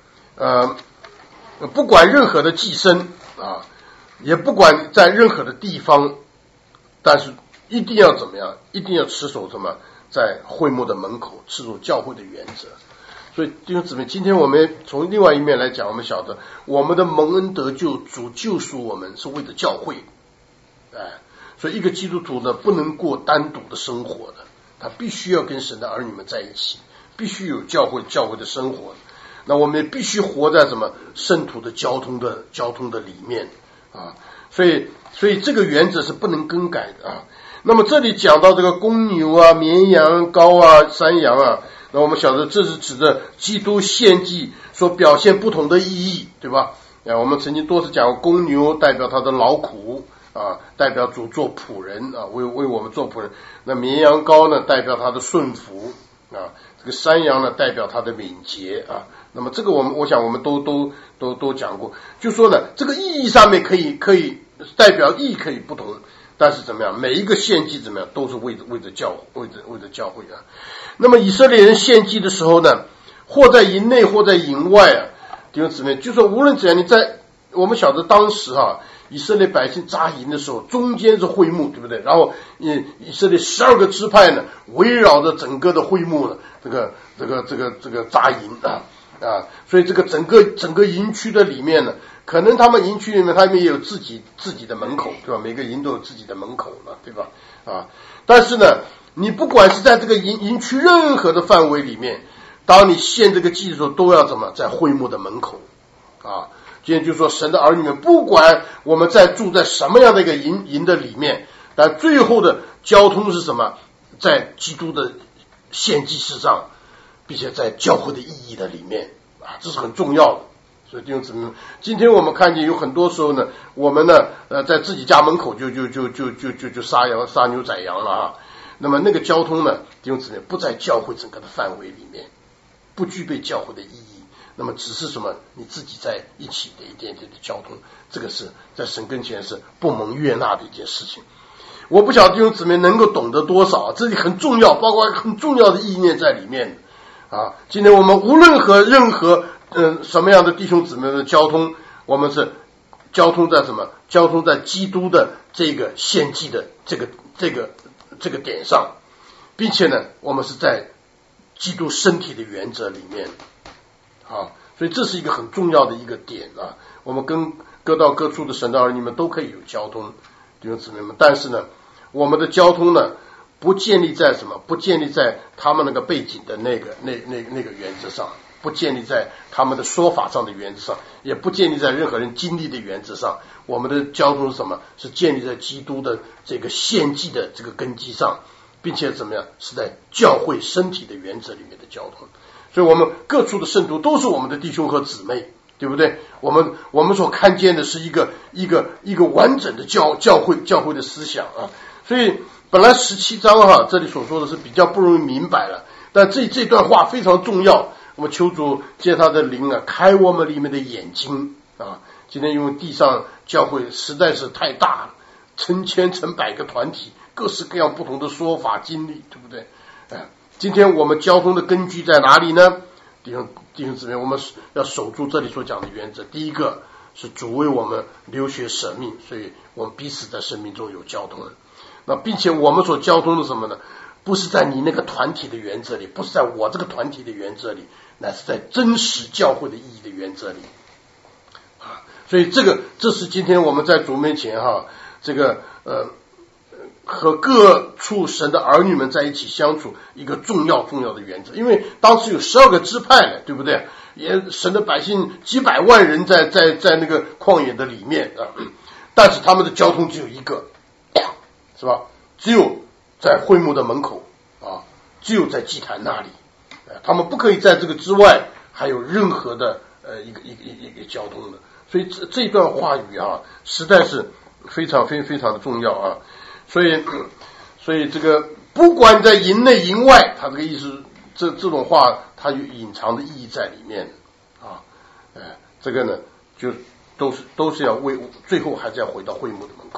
不管任何的祭牲啊，也不管在任何的地方，但是一定要怎么样？一定要持守什么？在会幕的门口，持守教会的原则。所以弟兄姊妹，今天我们从另外一面来讲，我们晓得我们的蒙恩得救，主救赎我们是为了教会，所以一个基督徒呢，不能过单独的生活的，他必须要跟神的儿女们在一起，必须有教会的生活。那我们也必须活在什么圣徒的交通的里面啊，所以这个原则是不能更改的啊。那么这里讲到这个公牛啊、绵羊羔啊、山羊啊，那我们晓得这是指的基督献祭所表现不同的意义，对吧？我们曾经多次讲过，公牛代表他的劳苦啊，代表主做仆人啊，为我们做仆人。那绵羊羔呢，代表他的顺服啊，这个山羊呢，代表他的敏捷啊。那么这个我想我们都讲过，就说呢，这个意义上面可以代表意义可以不同。但是怎么样？每一个献祭怎么样，都是为着教会啊。那么以色列人献祭的时候呢，或在营内，或在营外啊，弟兄姊妹，就说无论怎样，你在我们晓得当时以色列百姓扎营的时候，中间是会幕，对不对？然后以色列12个支派呢，围绕着整个的会幕呢，这个扎营啊，所以这个整个营区的里面呢。可能他们营区里面，他们也有自己的门口，对吧？每个营都有自己的门口了，对吧？啊，但是呢，你不管是在这个营区任何的范围里面，当你献这个祭的时候，都要怎么在会幕的门口啊？今天就说神的儿女们，不管我们住在什么样的一个营的里面，但最后的交通是什么？在基督的献祭事上，并且在教会的意义的里面啊，这是很重要的。所以弟兄姊妹，今天我们看见有很多时候呢，我们呢在自己家门口就杀牛宰羊了啊。那么那个交通呢，弟兄姊妹不在教会整个的范围里面，不具备教会的意义。那么只是什么？你自己在一起的一点点的交通，这个是在神跟前是不蒙悦纳的一件事情。我不晓得弟兄姊妹能够懂得多少，这里很重要，包括很重要的意念在里面啊。今天我们无论和任何什么样的弟兄姊妹的交通，我们是交通在什么？交通在基督的这个献祭的这个点上，并且呢，我们是在基督身体的原则里面啊，所以这是一个很重要的一个点啊。我们跟各到各处的神的儿女们都可以有交通，弟兄姊妹们，但是呢，我们的交通呢，不建立在什么？不建立在他们那个背景的那个原则上。不建立在他们的说法上的原则上，也不建立在任何人经历的原则上。我们的交通是什么？是建立在基督的这个献祭的这个根基上，并且怎么样？是在教会身体的原则里面的交通。所以我们各处的圣徒都是我们的弟兄和姊妹，对不对？我们所看见的是一个完整的教会的思想啊。所以本来17章这里所说的是比较不容易明白了，但这段话非常重要。我们求主借他的灵开我们里面的眼睛啊！今天因为地上教会实在是太大了，成千成百个团体，各式各样不同的说法经历，对不对？今天我们交通的根据在哪里呢？弟兄姊妹，我们要守住这里所讲的原则。第一个是主为我们流血舍命，所以我们彼此在生命中有交通。那并且我们所交通的什么呢？不是在你那个团体的原则里，不是在我这个团体的原则里，乃是在真实教会的意义的原则里啊。所以这是今天我们在主面前这个和各处神的儿女们在一起相处一个重要的原则。因为当时有12个支派了，对不对？也神的百姓几百万人在那个旷野的里面啊，但是他们的交通只有一个，是吧？只有在会幕的门口啊，只有在祭坛那里，他们不可以在这个之外还有任何的一个交通的。所以这段话语实在是非常的重要啊。所以这个不管在营内营外，他这个意思，这种话它有隐藏的意义在里面啊。这个呢就都是要为最后还是要回到会幕的门口。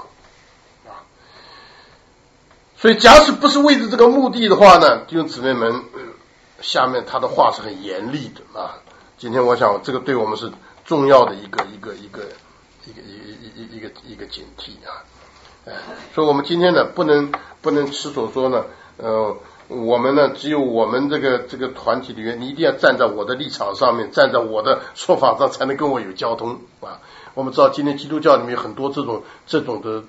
所以假使不是为着这个目的的话呢，弟兄姊妹们，下面他的话是很严厉的啊。 今天我想这个对我们是重要的一个警惕啊。所以我们今天呢不能持所说呢，我们呢只有我们这个团体里面，你一定要站在我的立场上面，站在我的说法上，才能跟我有交通啊。我们知道今天基督教里面有很多这种的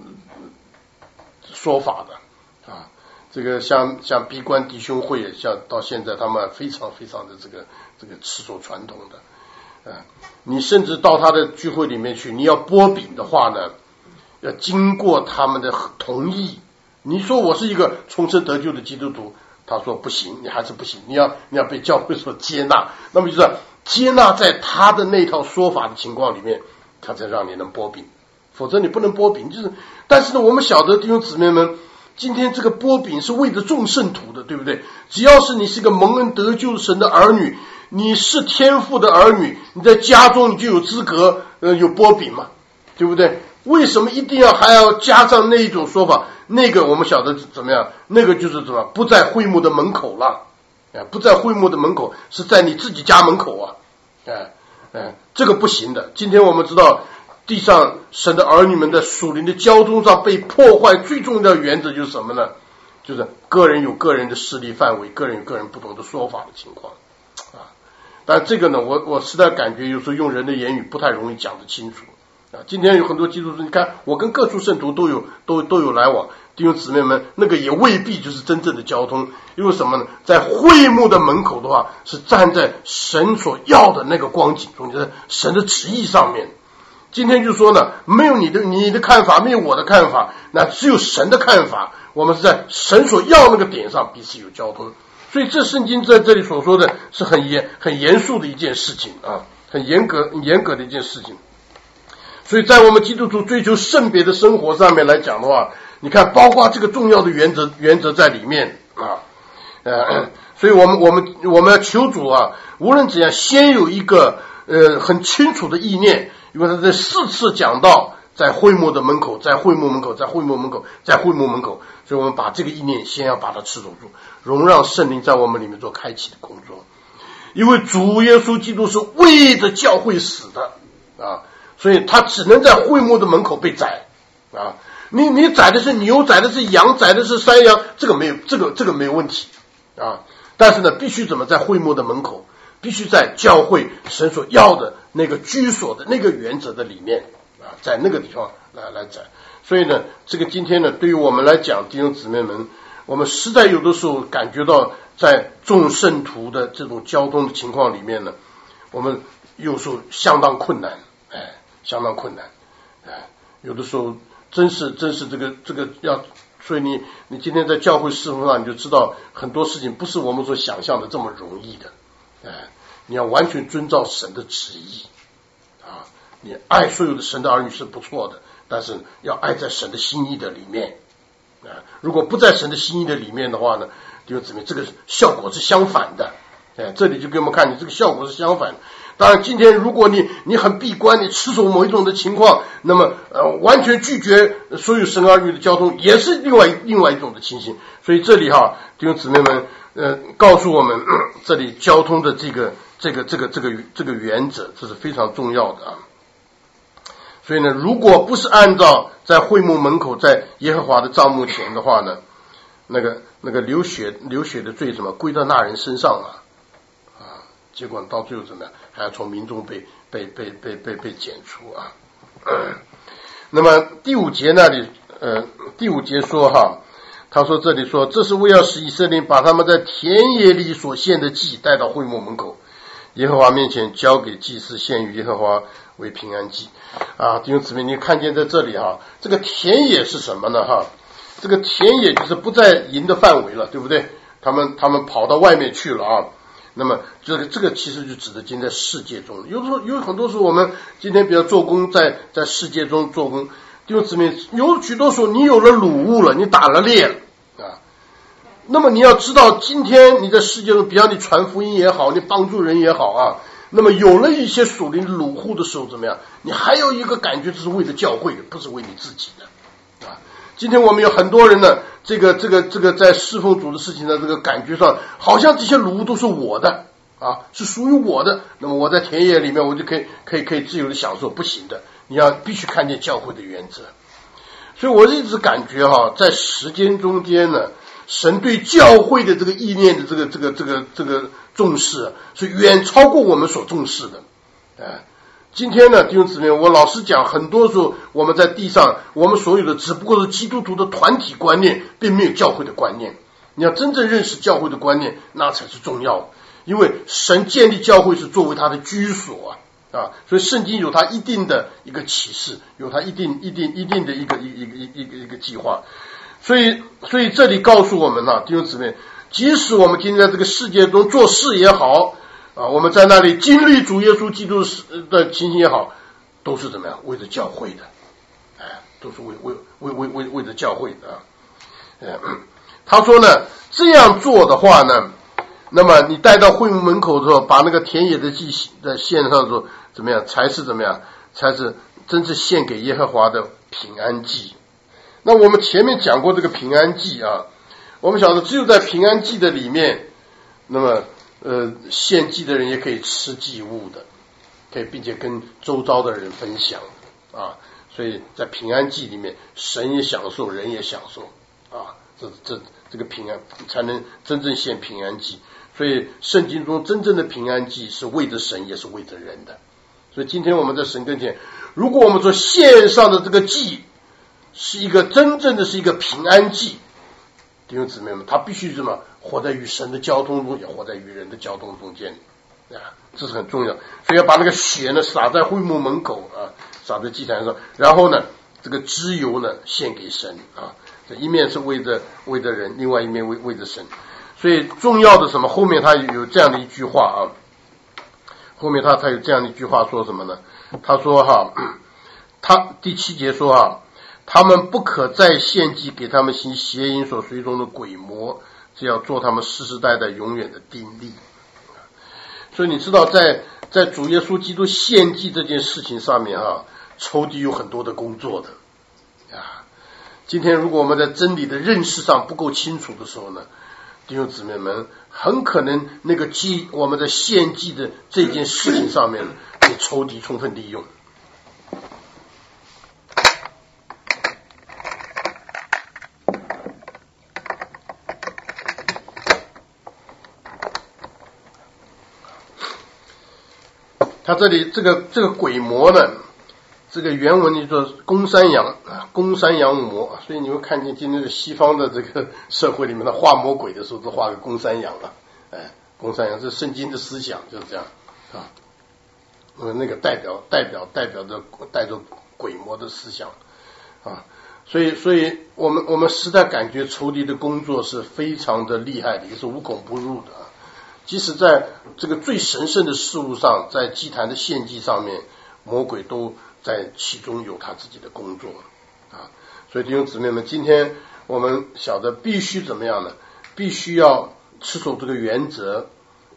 说法的啊，这个像闭关弟兄会，像到现在他们非常非常的这个持守传统的你甚至到他的聚会里面去，你要剥饼的话呢，要经过他们的同意。你说我是一个重生得救的基督徒，他说不行，你还是不行，你要被教会所接纳，那么就是接纳在他的那套说法的情况里面，他才让你能剥饼，否则你不能剥饼。但是呢，我们晓得弟兄姊妹们，今天这个剥饼是为着众圣徒的，对不对？只要是你是个蒙恩得救神的儿女，你是天父的儿女，你在家中你就有资格有剥饼嘛，对不对？为什么一定还要加上那一种说法？那个我们晓得怎么样？那个就是怎么不在会幕的门口了，不在会幕的门口，是在你自己家门口啊，这个不行的。今天我们知道地上神的儿女们在属灵的交通上被破坏，最重要的原则就是什么呢？就是个人有个人的势力范围，个人有个人不同的说法的情况啊。但这个呢，我实在感觉有时候用人的言语不太容易讲得清楚啊。今天有很多基督徒，你看我跟各处圣徒都有来往，弟兄姊妹们，那个也未必就是真正的交通。因为什么呢？在会幕的门口的话，是站在神所要的那个光景中，就是神的旨意上面。今天就说呢，没有你的看法，没有我的看法，那只有神的看法。我们是在神所要那个点上彼此有交通。所以这圣经在这里所说的是很严肃的一件事情啊，很严格的一件事情。所以在我们基督徒追求圣别的生活上面来讲的话，你看包括这个重要的原则在里面啊。所以我们要求主啊，无论怎样先有一个很清楚的意念，因为他这4次讲到在会幕的门口，在会幕门口，在会幕门口，在会幕门口，所以我们把这个意念先要把它持守住，容让圣灵在我们里面做开启的工作。因为主耶稣基督是为着教会死的啊，所以他只能在会幕的门口被宰啊。你宰的是牛，宰的是羊，宰的是山羊，这个没有问题啊。但是呢，必须怎么在会幕的门口，必须在教会神所要的那个居所的那个原则的里面啊，在那个地方来宰。所以呢，这个今天呢，对于我们来讲，弟兄姊妹们，我们实在有的时候感觉到在众圣徒的这种交通的情况里面呢，我们有时候相当困难，相当困难，有的时候真是这个要，所以你今天在教会侍奉上，你就知道很多事情不是我们所想象的这么容易的，你要完全遵照神的旨意啊，你爱所有的神的儿女是不错的，但是要爱在神的心意的里面啊。如果不在神的心意的里面的话呢，就怎么这个效果是相反的。这里就给我们看，你这个效果是相反的。当然，今天如果你很闭关，你持守某一种的情况，那么完全拒绝所有神儿女的交通，也是另外一种的情形。所以这里弟兄姊妹们，告诉我们，这里交通的这个原则，这是非常重要的啊。所以呢，如果不是按照在会幕门口，在耶和华的帐幕前的话呢，那个流血的罪什么归到那人身上了。结果到最后怎么样？还要从民众被剪除啊。那么第5节那里，第5节说他说这里说，这是为要使以色列把他们在田野里所献的祭带到会幕门口，耶和华面前交给祭司，献于耶和华为平安祭啊。弟兄姊妹，你看见在这里这个田野是什么呢这个田野就是不在营的范围了，对不对？他们跑到外面去了啊。那么这个其实就指的今天在世界中，有很多时候我们今天比如做工，在世界中做工，弟兄姊妹，有许多时候你有了掳物了，你打了猎了啊。那么你要知道，今天你在世界中，比方你传福音也好，你帮助人也好啊，那么有了一些属灵的掳物的时候，怎么样？你还有一个感觉，这是为了教会的，不是为你自己的啊。今天我们有很多人呢，这个在侍奉主的事情的这个感觉上，好像这些掳物都是我的是属于我的，那么我在田野里面我就可以自由的享受，不行的，你必须看见教会的原则。所以我一直感觉在时间中间呢，神对教会的这个意念的这个重视是远超过我们所重视的。今天呢，弟兄姊妹，我老实讲，很多时候我们在地上，我们所有的只不过是基督徒的团体观念，并没有教会的观念。你要真正认识教会的观念，那才是重要的。因为神建立教会是作为他的居所所以圣经有他一定的一个启示，有他一定的一个计划。所以这里告诉我们弟兄姊妹，即使我们今天在这个世界中做事也好我们在那里经历主耶稣基督的情形也好，都是怎么样？为着教会的，都是为着教会的他说呢，这样做的话呢，那么你带到会幕门口的时候，把那个田野的祭的献上的时候，怎么样？才是怎么样？才是真正献给耶和华的平安祭。那我们前面讲过这个平安祭我们晓得只有在平安祭的里面，那么献祭的人也可以吃祭物的，可以并且跟周遭的人分享所以在平安祭里面，神也享受，人也享受这个平安才能真正献平安祭。所以圣经中真正的平安祭是为着神，也是为着人的。所以今天我们在神跟前，如果我们说献上的这个祭是一个真正的是一个平安祭，弟兄姊妹们，他必须什么？活在与神的交通中，也活在与人的交通中间这是很重要。所以要把那个血呢洒在会幕门口洒在祭坛上，然后呢这个脂油呢献给神这一面是为着人，另外一面为着神。所以重要的什么？后面他有这样的一句话后面他有这样的一句话说什么呢？他说他第7节说他们不可再献祭给他们行邪淫所随从的鬼魔，这要做他们世世代代永远的定例。所以你知道在主耶稣基督献祭这件事情上面仇敌有很多的工作的今天如果我们在真理的认识上不够清楚的时候呢，弟兄姊妹们，很可能那个我们在献祭的这件事情上面被仇敌充分利用。他这里这个鬼魔呢，这个原文就说公山羊魔，所以你会看见今天的西方的这个社会里面的画魔鬼的时候，都画个公山羊公山羊是圣经的思想，就是这样那个代表着带着鬼魔的思想所以我们实在感觉仇敌的工作是非常的厉害的，也是无孔不入的即使在这个最神圣的事物上，在祭坛的献祭上面，魔鬼都在其中有他自己的工作所以弟兄姊妹们，今天我们晓得必须怎么样呢？必须要持守这个原则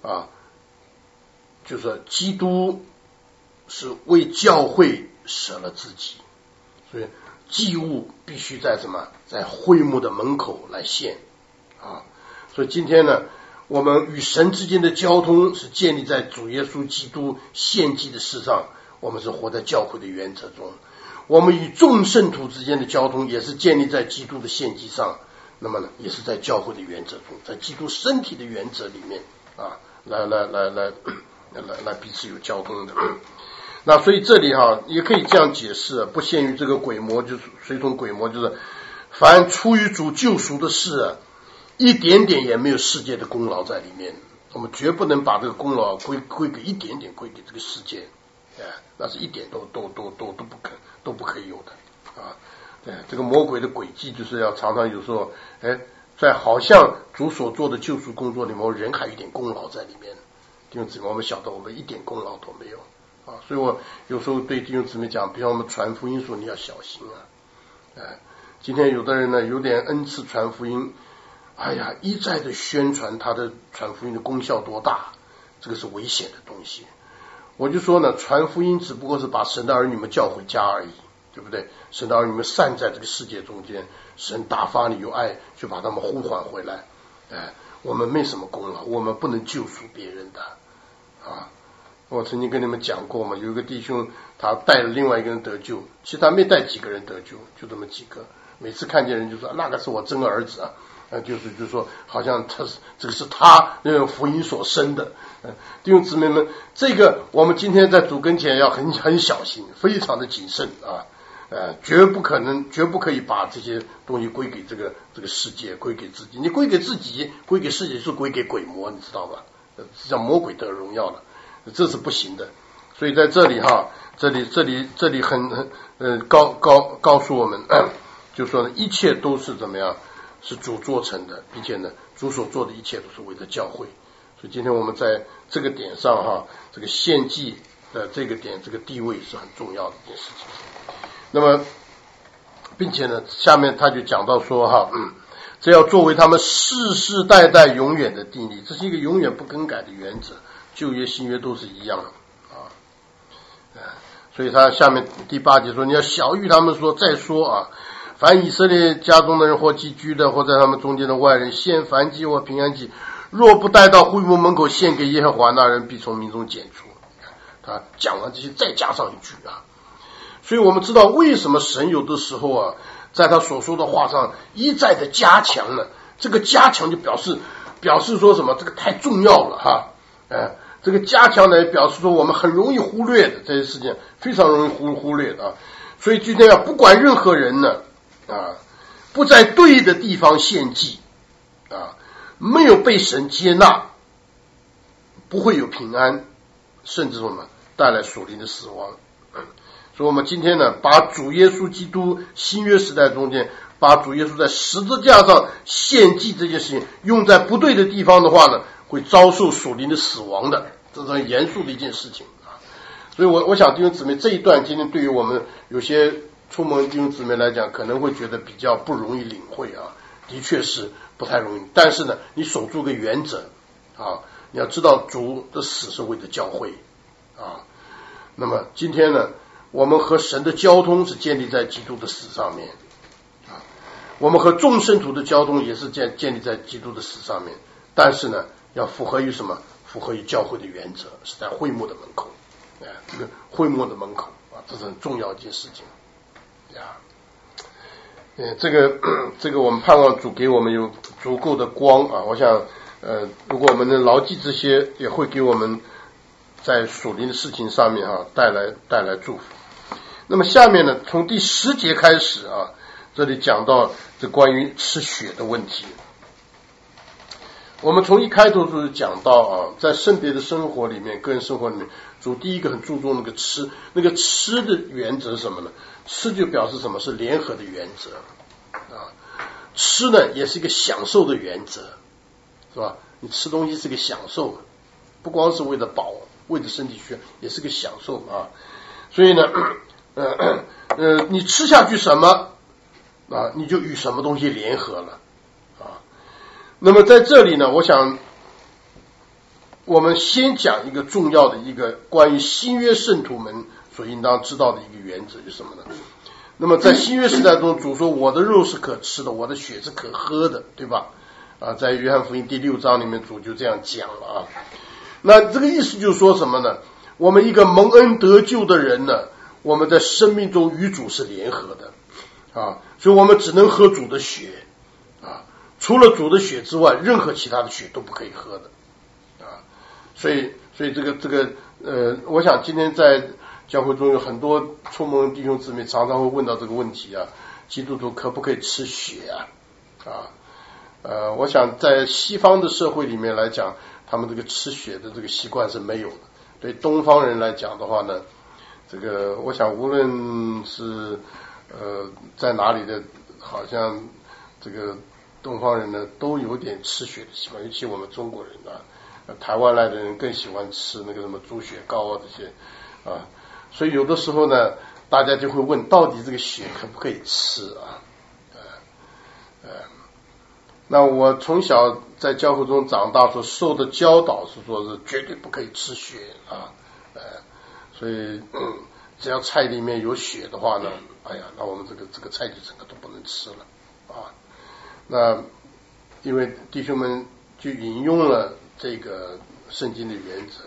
就是说基督是为教会舍了自己，所以祭物必须在什么？在会幕的门口来献所以今天呢，我们与神之间的交通是建立在主耶稣基督献祭的事上，我们是活在教会的原则中。我们与众圣徒之间的交通也是建立在基督的献祭上，那么呢，也是在教会的原则中，在基督身体的原则里面来彼此有交通的那所以这里也可以这样解释不限于这个鬼魔，就是随从鬼魔，就是凡出于主救赎的事一点点也没有世界的功劳在里面，我们绝不能把这个功劳归给一点点归给这个世界那是一点都不可以有的这个魔鬼的诡计就是要常常有时候在好像主所做的救赎工作里面，人还有一点功劳在里面，弟兄姊妹，我们晓得我们一点功劳都没有所以我有时候对弟兄姊妹讲，比方我们传福音说你要小心今天有的人呢有点恩赐传福音，一再的宣传他的传福音的功效多大，这个是危险的东西。我就说呢，传福音只不过是把神的儿女们叫回家而已，对不对？神的儿女们散在这个世界中间，神打发你有爱就把他们呼唤回来我们没什么功劳，我们不能救赎别人的啊。我曾经跟你们讲过嘛，有一个弟兄他带了另外一个人得救，其实他没带几个人得救，就这么几个。每次看见人就说那个是我真儿子啊，就是说好像这个是他福音所生的。弟兄姊妹们，这个我们今天在主跟前要很小心，非常的谨慎啊。绝不可以把这些东西归给这个世界，归给自己。你归给自己，归给世界，是归给鬼魔，你知道吧？让魔鬼得荣耀了，这是不行的。所以在这里哈，这里很告诉我们，就说呢，一切都是怎么样，是主做成的，并且呢，主所做的一切都是为了教会。所以今天我们在这个点上哈，这个献祭的这个点，这个地位是很重要的一件事情。那么，并且呢，下面他就讲到说哈，这要作为他们世世代代永远的定力，这是一个永远不更改的原则，旧约新约都是一样的啊。所以他下面第8节说，你要晓谕他们说，再说啊，凡以色列家中的人或寄居的，或在他们中间的外人，献燔祭或平安祭，若不带到会幕门口献给耶和华，那人必从民中剪除。他讲完这些，再加上一句啊。所以我们知道为什么神有的时候啊，在他所说的话上一再的加强呢？这个加强就表示说什么？这个太重要了哈，这个加强呢，表示说我们很容易忽略的这些事情，非常容易忽略的啊。所以今天啊，不管任何人呢不在对的地方献祭啊，没有被神接纳，不会有平安，甚至什么带来属灵的死亡。所以我们今天呢，把主耶稣基督新约时代中间，把主耶稣在十字架上献祭这件事情用在不对的地方的话呢，会遭受属灵的死亡的，这是很严肃的一件事情啊。所以我想弟兄姊妹，这一段今天对于我们有些初蒙弟兄姊妹来讲，可能会觉得比较不容易领会啊，的确是不太容易。但是呢，你守住个原则啊，你要知道主的死是为了教会啊。那么今天呢，我们和神的交通是建立在基督的死上面啊，我们和众圣徒的交通也是建立在基督的死上面。但是呢，要符合于什么？符合于教会的原则，是在会幕的门口，这个会幕的门口啊，这是很重要一件事情呀。这个我们盼望主给我们有足够的光啊。我想如果我们能牢记这些，也会给我们在属灵的事情上面带来祝福。那么下面呢，从第10节开始啊，这里讲到这关于吃血的问题。我们从一开头就是讲到啊，在圣别的生活里面，个人生活里面，主第一个很注重那个吃的原则是什么呢？吃就表示什么？是联合的原则啊。吃呢也是一个享受的原则，是吧？你吃东西是个享受，不光是为了饱，为了身体需要，也是个享受啊。所以呢你吃下去什么啊，你就与什么东西联合了啊。那么在这里呢，我想我们先讲一个重要的一个关于新约圣徒们所应当知道的一个原则是什么呢？那么在新约时代中，主说我的肉是可吃的，我的血是可喝的，对吧？啊，在约翰福音第6章里面，主就这样讲了啊。那这个意思就是说什么呢？我们一个蒙恩得救的人呢，我们在生命中与主是联合的啊，所以我们只能喝主的血啊，除了主的血之外，任何其他的血都不可以喝的啊。所以这个我想今天在教会中有很多初蒙弟兄姊妹常常会问到这个问题啊，基督徒可不可以吃血啊？我想在西方的社会里面来讲，他们这个吃血的这个习惯是没有的。对东方人来讲的话呢，这个我想无论是在哪里的，好像这个东方人呢都有点吃血的习惯，尤其我们中国人啊，台湾来的人更喜欢吃那个什么猪血糕啊这些啊，所以有的时候呢，大家就会问，到底这个血可不可以吃啊？那我从小在教会中长大所受的教导是说是绝对不可以吃血啊，所以只要菜里面有血的话呢，哎呀，那我们这个菜就整个都不能吃了啊。那因为弟兄们就引用了这个圣经的原则，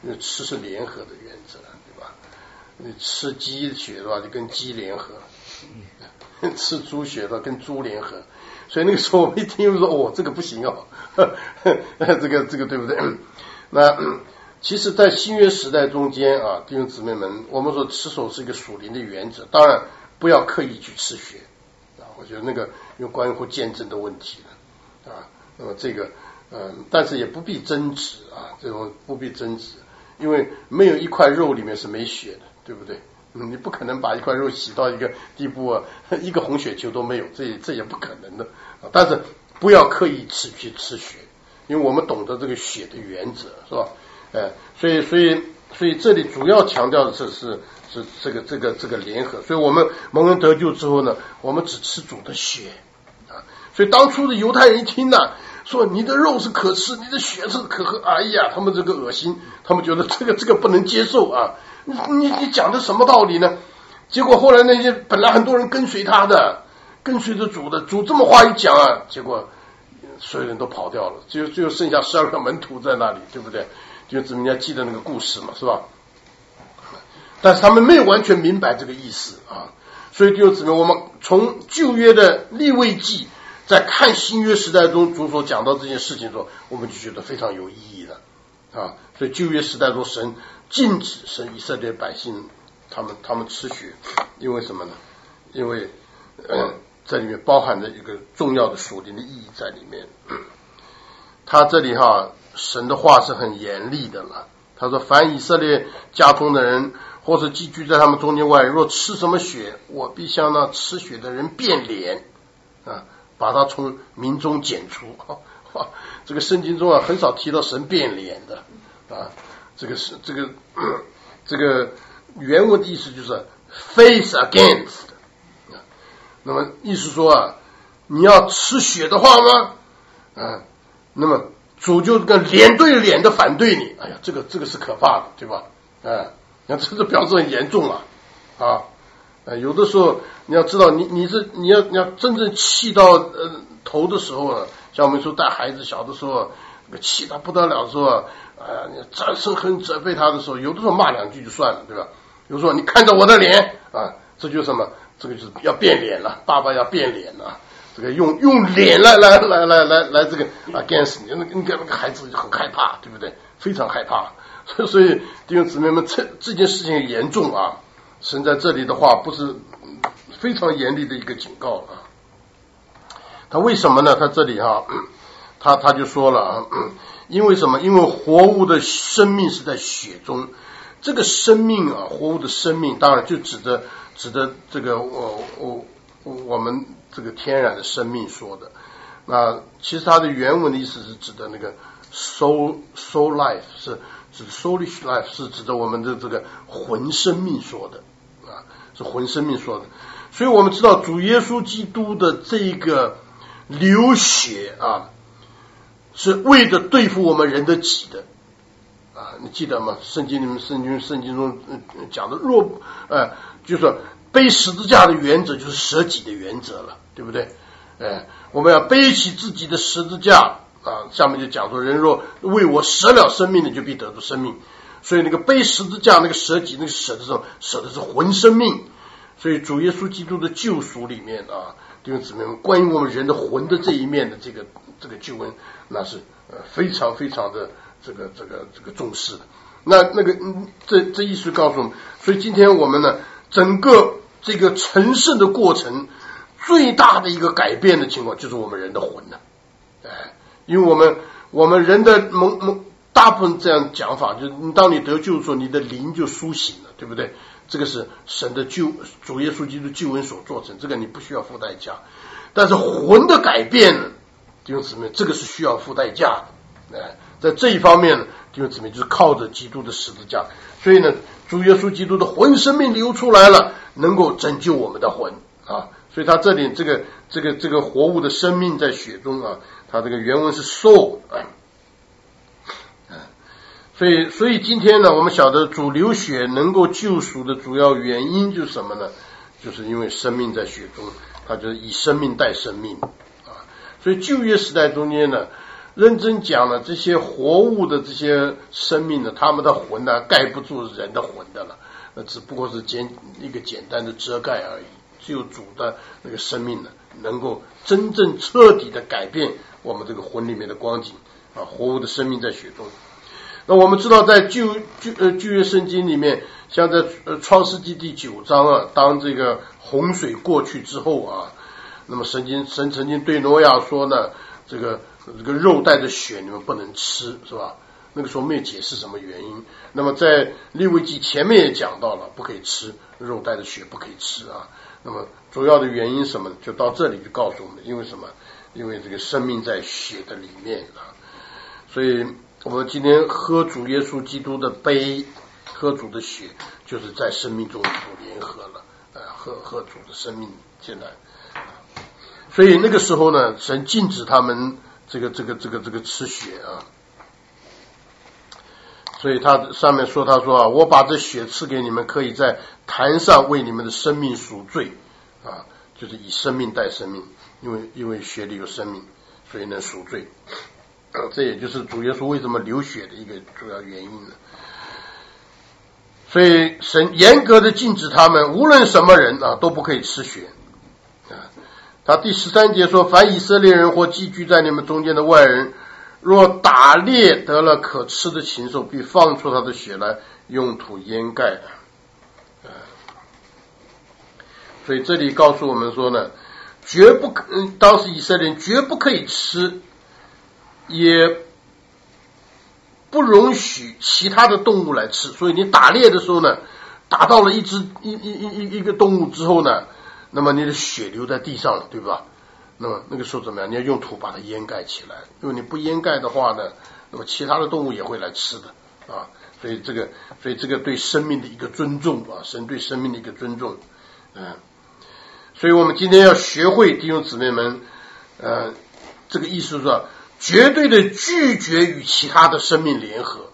因为吃是联合的原则，对吧？你吃鸡血的话就跟鸡联合，吃猪血的话跟猪联合，所以那个时候我们一听说哦这个不行哦，这个对不对？那其实在新约时代中间啊，弟兄姊妹们，我们说持守是一个属灵的原则，当然不要刻意去吃血啊，我觉得那个有关乎见证的问题了啊。那么这个但是也不必争执啊，这种不必争执，因为没有一块肉里面是没血的，对不对？你不可能把一块肉洗到一个地步啊，一个红血球都没有，这也不可能的啊。但是不要刻意吃血，因为我们懂得这个血的原则，是吧？所以这里主要强调的是这个联合。所以我们蒙恩得救之后呢，我们只吃主的血啊。所以当初的犹太人一听呢，说你的肉是可吃，你的血是可喝，哎呀，他们这个恶心，他们觉得这个不能接受啊。你讲的什么道理呢？结果后来那些本来很多人跟随他的，跟随着主的，主这么话一讲啊，结果所有人都跑掉了，最后剩下12个门徒在那里，对不对？就人家记得那个故事嘛，是吧？但是他们没有完全明白这个意思啊，所以弟兄姊妹，我们从旧约的利未记在看新约时代中主所讲到这件事情的时候，我们就觉得非常有意义了啊。所以旧约时代中神禁止以色列百姓他们吃血，因为什么呢？因为这里面包含着一个重要的属灵的意义在里面。他这里神的话是很严厉的了。他说：“凡以色列家中的人，或是寄居在他们中间外，若吃什么血，我必向那吃血的人变脸啊，把他从民中剪除。”这个圣经中很少提到神变脸的啊。这个原文的意思就是 face against。那么意思说你要吃血的话吗？那么主就跟脸对脸的反对你，哎呀，这个是可怕的，对吧？那这表示很严重了啊。有的时候你要知道，你要真正气到头的时候像我们说带孩子小的时候，气到不得了的时候你深恨责备他的时候，有的时候骂2句就算了，对吧？比如说你看着我的脸啊，这就是什么？这个就是要变脸了，爸爸要变脸了。这个用脸来这个against你，那个孩子很害怕，对不对？非常害怕。所以弟兄姊妹们，这件事情很严重啊。神在这里的话不是非常严厉的一个警告啊。他为什么呢？他这里他就说了因为什么？因为活物的生命是在血中。这个生命活物的生命，当然就指的这个我们这个天然的生命说的。那其实它的原文的意思是指的那个 soul life， 是指 soulish life， 是指的我们的这个魂生命说的是魂生命说的。所以我们知道主耶稣基督的这个流血是为着对付我们人的己的你记得吗？圣经中讲的就是说背十字架的原则就是舍己的原则了，对不对？我们要背起自己的十字架下面就讲说，人若为我舍了生命的，就必得到生命。所以那个背十字架，那个舍己，那个舍的是魂生命。所以主耶稣基督的救赎里面弟兄姊妹们，关于我们人的魂的这一面的这个救恩，那是非常非常的这个重视的。那个这意思告诉我们，所以今天我们呢，整个这个成圣的过程最大的一个改变的情况就是我们人的魂了。因为我们人的大部分这样讲法，就是当你得救的时候，你的灵就苏醒了，对不对？这个是神的主耶稣基督救恩所做成，这个你不需要付代价。但是魂的改变呢，弟兄姊妹，这个是需要付代价的。在这一方面呢，弟兄姊妹，就是靠着基督的十字架，所以呢，主耶稣基督的魂生命流出来了，能够拯救我们的魂所以他这里这个活物的生命在血中他这个原文是 soul 所以今天呢，我们晓得主流血能够救赎的主要原因就是什么呢？就是因为生命在血中，他就是以生命带生命所以旧约时代中间呢， 认真讲了，这些活物的这些生命呢，他们的魂呢，盖不住人的魂的了，那只不过是一个简单的遮盖而已。只有主的那个生命呢，能够真正彻底的改变我们这个魂里面的光景啊，活物的生命在血中。那我们知道，在旧约圣经里面，像在创世纪第9章啊，当这个洪水过去之后啊，那么神曾经对挪亚说呢，这个肉带着血你们不能吃，是吧？那个时候没有解释什么原因。那么在利未记前面也讲到了，不可以吃肉带着血，不可以吃啊。那么主要的原因什么？就到这里就告诉我们，因为什么？因为这个生命在血的里面啊。所以我们今天喝主耶稣基督的杯，喝主的血，就是在生命中联合了喝主的生命进来。所以那个时候呢，神禁止他们这个吃血啊。所以他上面说，他说啊，我把这血赐给你们，可以在坛上为你们的生命赎罪啊，就是以生命代生命，因为血里有生命，所以能赎罪。这也就是主耶稣为什么流血的一个主要原因呢。所以神严格的禁止他们，无论什么人啊都不可以吃血啊。他第13节说，凡以色列人或寄居在你们中间的外人，若打猎得了可吃的禽兽，必放出他的血来，用土掩盖。所以这里告诉我们说呢，当时以色列人绝不可以吃，也不容许其他的动物来吃。所以你打猎的时候呢，打到了一个动物之后呢，那么你的血流在地上了，对吧？那么那个时候怎么样？你要用土把它掩盖起来，因为你不掩盖的话呢，那么其他的动物也会来吃的啊。所以这个对生命的一个尊重啊，神对生命的一个尊重。所以我们今天要学会，弟兄姊妹们，这个意思是绝对的拒绝与其他的生命联合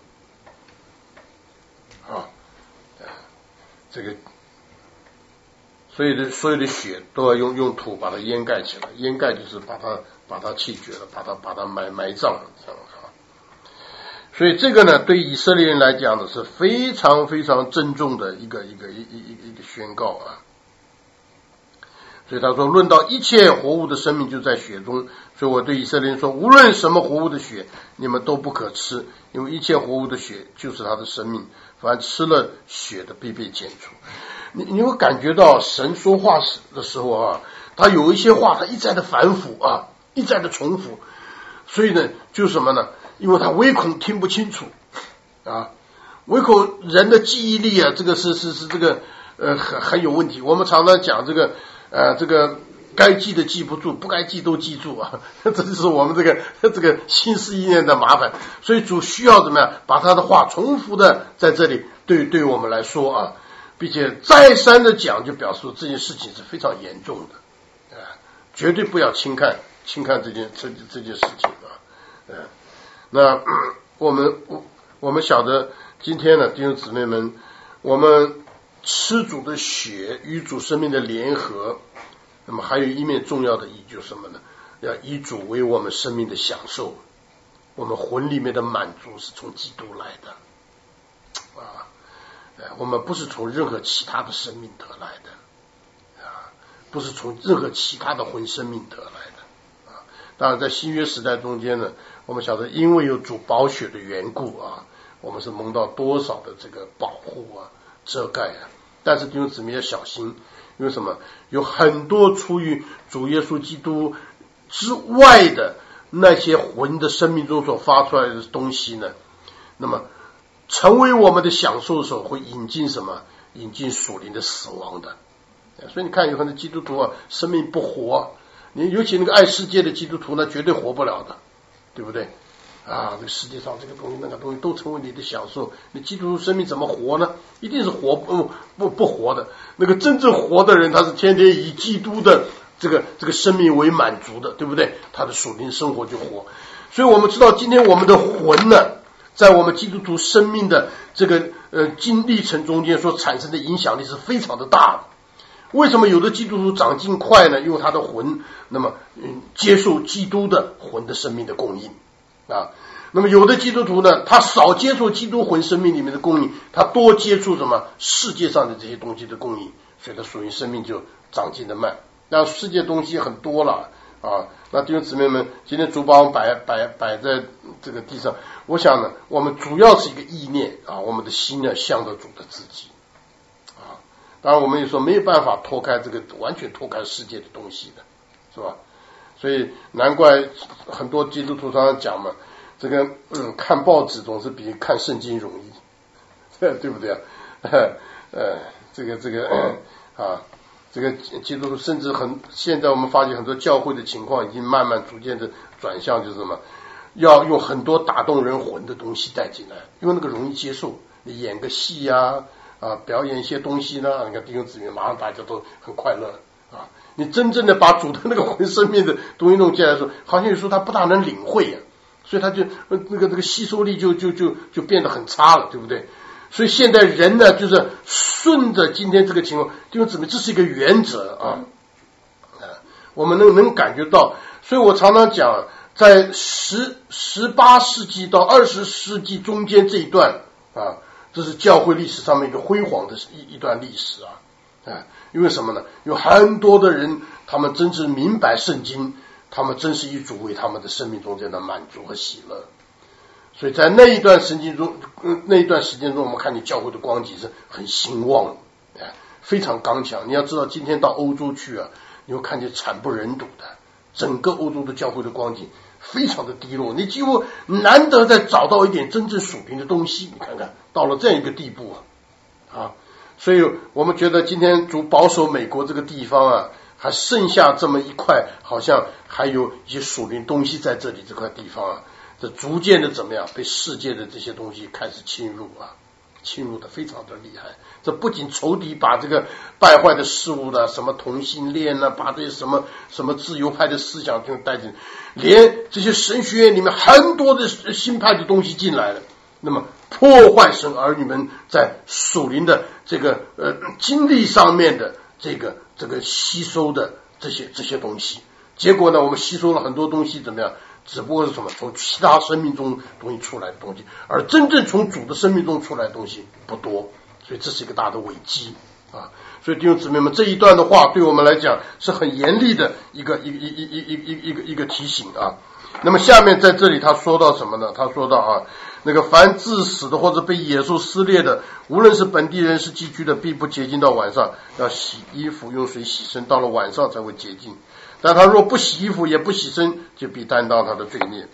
啊，这个所有的血都要用土把它掩盖起来，掩盖就是把它弃绝了，把它埋葬了，这样啊。所以这个呢，对以色列人来讲呢，是非常非常郑重的一个宣告啊。所以他说，论到一切活物的生命就在血中，所以我对以色列人说，无论什么活物的血，你们都不可吃，因为一切活物的血就是他的生命，凡吃了血的必被剪除。你会感觉到神说话的时候啊，他有一些话他一再的反复啊，一再的重复，所以呢，就是什么呢？因为他唯恐听不清楚啊，唯恐人的记忆力啊，这个是这个很有问题。我们常常讲这个该记的记不住，不该记都记住啊，这就是我们这个心思意念的麻烦。所以主需要怎么样，把他的话重复的在这里对我们来说啊，并且再三的讲，就表示这件事情是非常严重的绝对不要轻看这件事情啊。那我们晓得今天呢，弟兄姊妹们，我们吃主的血与主生命的联合，那么还有一面重要的意义就是什么呢？要以主为我们生命的享受，我们魂里面的满足是从基督来的啊，我们不是从任何其他的生命得来的啊，不是从任何其他的魂生命得来的啊。当然在新约时代中间呢，我们晓得因为有主宝血的缘故啊，我们是蒙到多少的这个保护啊，遮盖啊。但是弟兄姊妹要小心，因为什么？有很多出于主耶稣基督之外的那些魂的生命中所发出来的东西呢，那么成为我们的享受的时候，会引进什么？引进属灵的死亡的。所以你看有很多基督徒啊，生命不活，你尤其那个爱世界的基督徒呢，绝对活不了的，对不对啊？这个世界上这个东西那个东西都成为你的享受，你基督徒生命怎么活呢？一定是不活的。那个真正活的人，他是天天以基督的这个生命为满足的，对不对？他的属灵生活就活。所以我们知道今天我们的魂呢，在我们基督徒生命的这个历程中间所产生的影响力是非常的大的。为什么有的基督徒长进快呢？因为他的魂那么接受基督的魂的生命的供应啊。那么有的基督徒呢，他少接触基督魂生命里面的供应，他多接触什么世界上的这些东西的供应，所以他属于生命就长进的慢。那世界东西很多了啊，那弟兄姊妹们，今天主把我们摆在这个地上，我想呢，我们主要是一个意念啊，我们的心呢向着主的自己啊。当然我们也说没有办法脱开这个完全脱开世界的东西的，是吧？所以难怪很多基督徒常常讲嘛，这个看报纸总是比看圣经容易，对不对啊？这个基督徒甚至现在我们发现很多教会的情况已经慢慢逐渐的转向，就是什么，要用很多打动人魂的东西带进来，因为那个容易接受，你演个戏啊，表演一些东西呢，你看弟兄姊妹马上大家都很快乐啊。你真正的把主的那个魂生命的东西弄进来的时候，好像有时候他不大能领会啊，所以他就那个吸收力就变得很差了，对不对？所以现在人呢，就是顺着今天这个情况，弟兄姊妹，这是一个原则啊，我们能感觉到。所以我常常讲，在18世纪到20世纪中间这一段啊，这是教会历史上面一个辉煌的一段历史啊，因为什么呢？有很多的人，他们真是明白圣经，他们真是以主为他们的生命中间的满足和喜乐。所以在那一段时间中，我们看见教会的光景是很兴旺，非常刚强。你要知道，今天到欧洲去啊，你会看见惨不忍睹的，整个欧洲的教会的光景非常的低落，你几乎难得再找到一点真正属灵的东西。你看看到了这样一个地步啊，所以我们觉得今天主保守美国这个地方啊，还剩下这么一块，好像还有一些属灵东西在这里这块地方啊。这逐渐的怎么样被世界的这些东西开始侵入的非常的厉害。这不仅仇敌把这个败坏的事物的什么同性恋呢，把这些什么自由派的思想就带进，连这些神学院里面很多的新派的东西进来了，那么破坏神儿女们在属灵的这个经历上面的这个吸收的这些东西。结果呢，我们吸收了很多东西怎么样？只不过是什么？从其他生命中东西出来的东西，而真正从主的生命中出来的东西不多，所以这是一个大的危机啊！所以弟兄姊妹们，这一段的话对我们来讲是很严厉的一个提醒啊。那么下面在这里他说到什么呢？他说到啊，那个凡致死的或者被野兽撕裂的，无论是本地人是寄居的，必不洁净到晚上，要洗衣服用水洗身，到了晚上才会洁净。但他若不洗衣服也不洗身，就必担当他的罪孽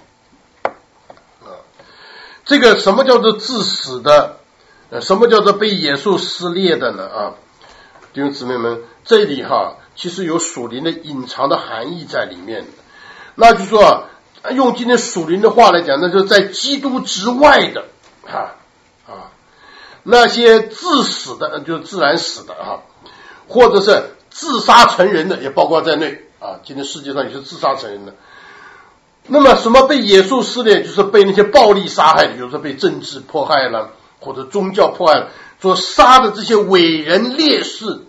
这个什么叫做致死的，什么叫做被野兽撕裂的呢弟兄姊妹们，这里其实有属灵的隐藏的含义在里面。那就是说用今天属灵的话来讲，那就是在基督之外的那些致死的，就是自然死的或者是自杀成人的，也包括在内今天世界上也是自杀成人的。那么什么被野兽撕裂，就是被那些暴力杀害的，有时候被政治迫害了，或者宗教迫害了，所杀的这些伟人烈士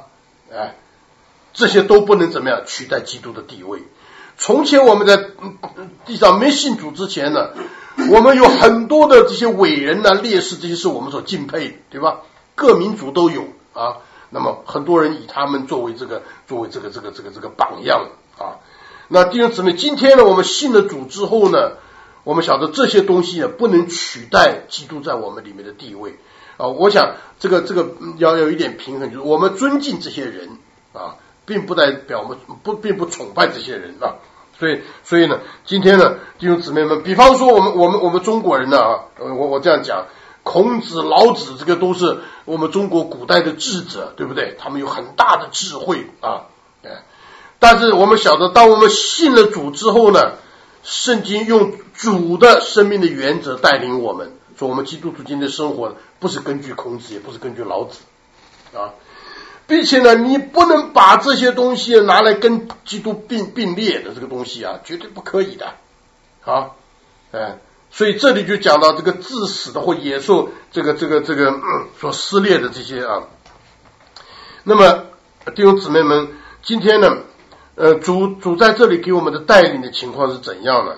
这些都不能怎么样取代基督的地位。从前我们在地上没信主之前呢，我们有很多的这些伟人烈士，这些是我们所敬佩的，对吧？各民族都有那么很多人以他们作为这个榜样那弟兄姊妹，今天呢，我们信了主之后呢，我们晓得这些东西不能取代基督在我们里面的地位我想这个要有一点平衡，就是我们尊敬这些人并不代表我们并不崇拜这些人所以呢，今天呢，弟兄姊妹们，比方说我们中国人呢我这样讲，孔子、老子这个都是我们中国古代的智者，对不对？他们有很大的智慧但是我们晓得，当我们信了主之后呢，圣经用主的生命的原则带领我们，说我们基督徒今天的生活不是根据孔子，也不是根据老子并且呢，你不能把这些东西拿来跟基督并列的，这个东西绝对不可以的所以这里就讲到这个致死的或野兽这个所撕裂的这些那么弟兄姊妹们，今天呢主在这里给我们的带领的情况是怎样呢？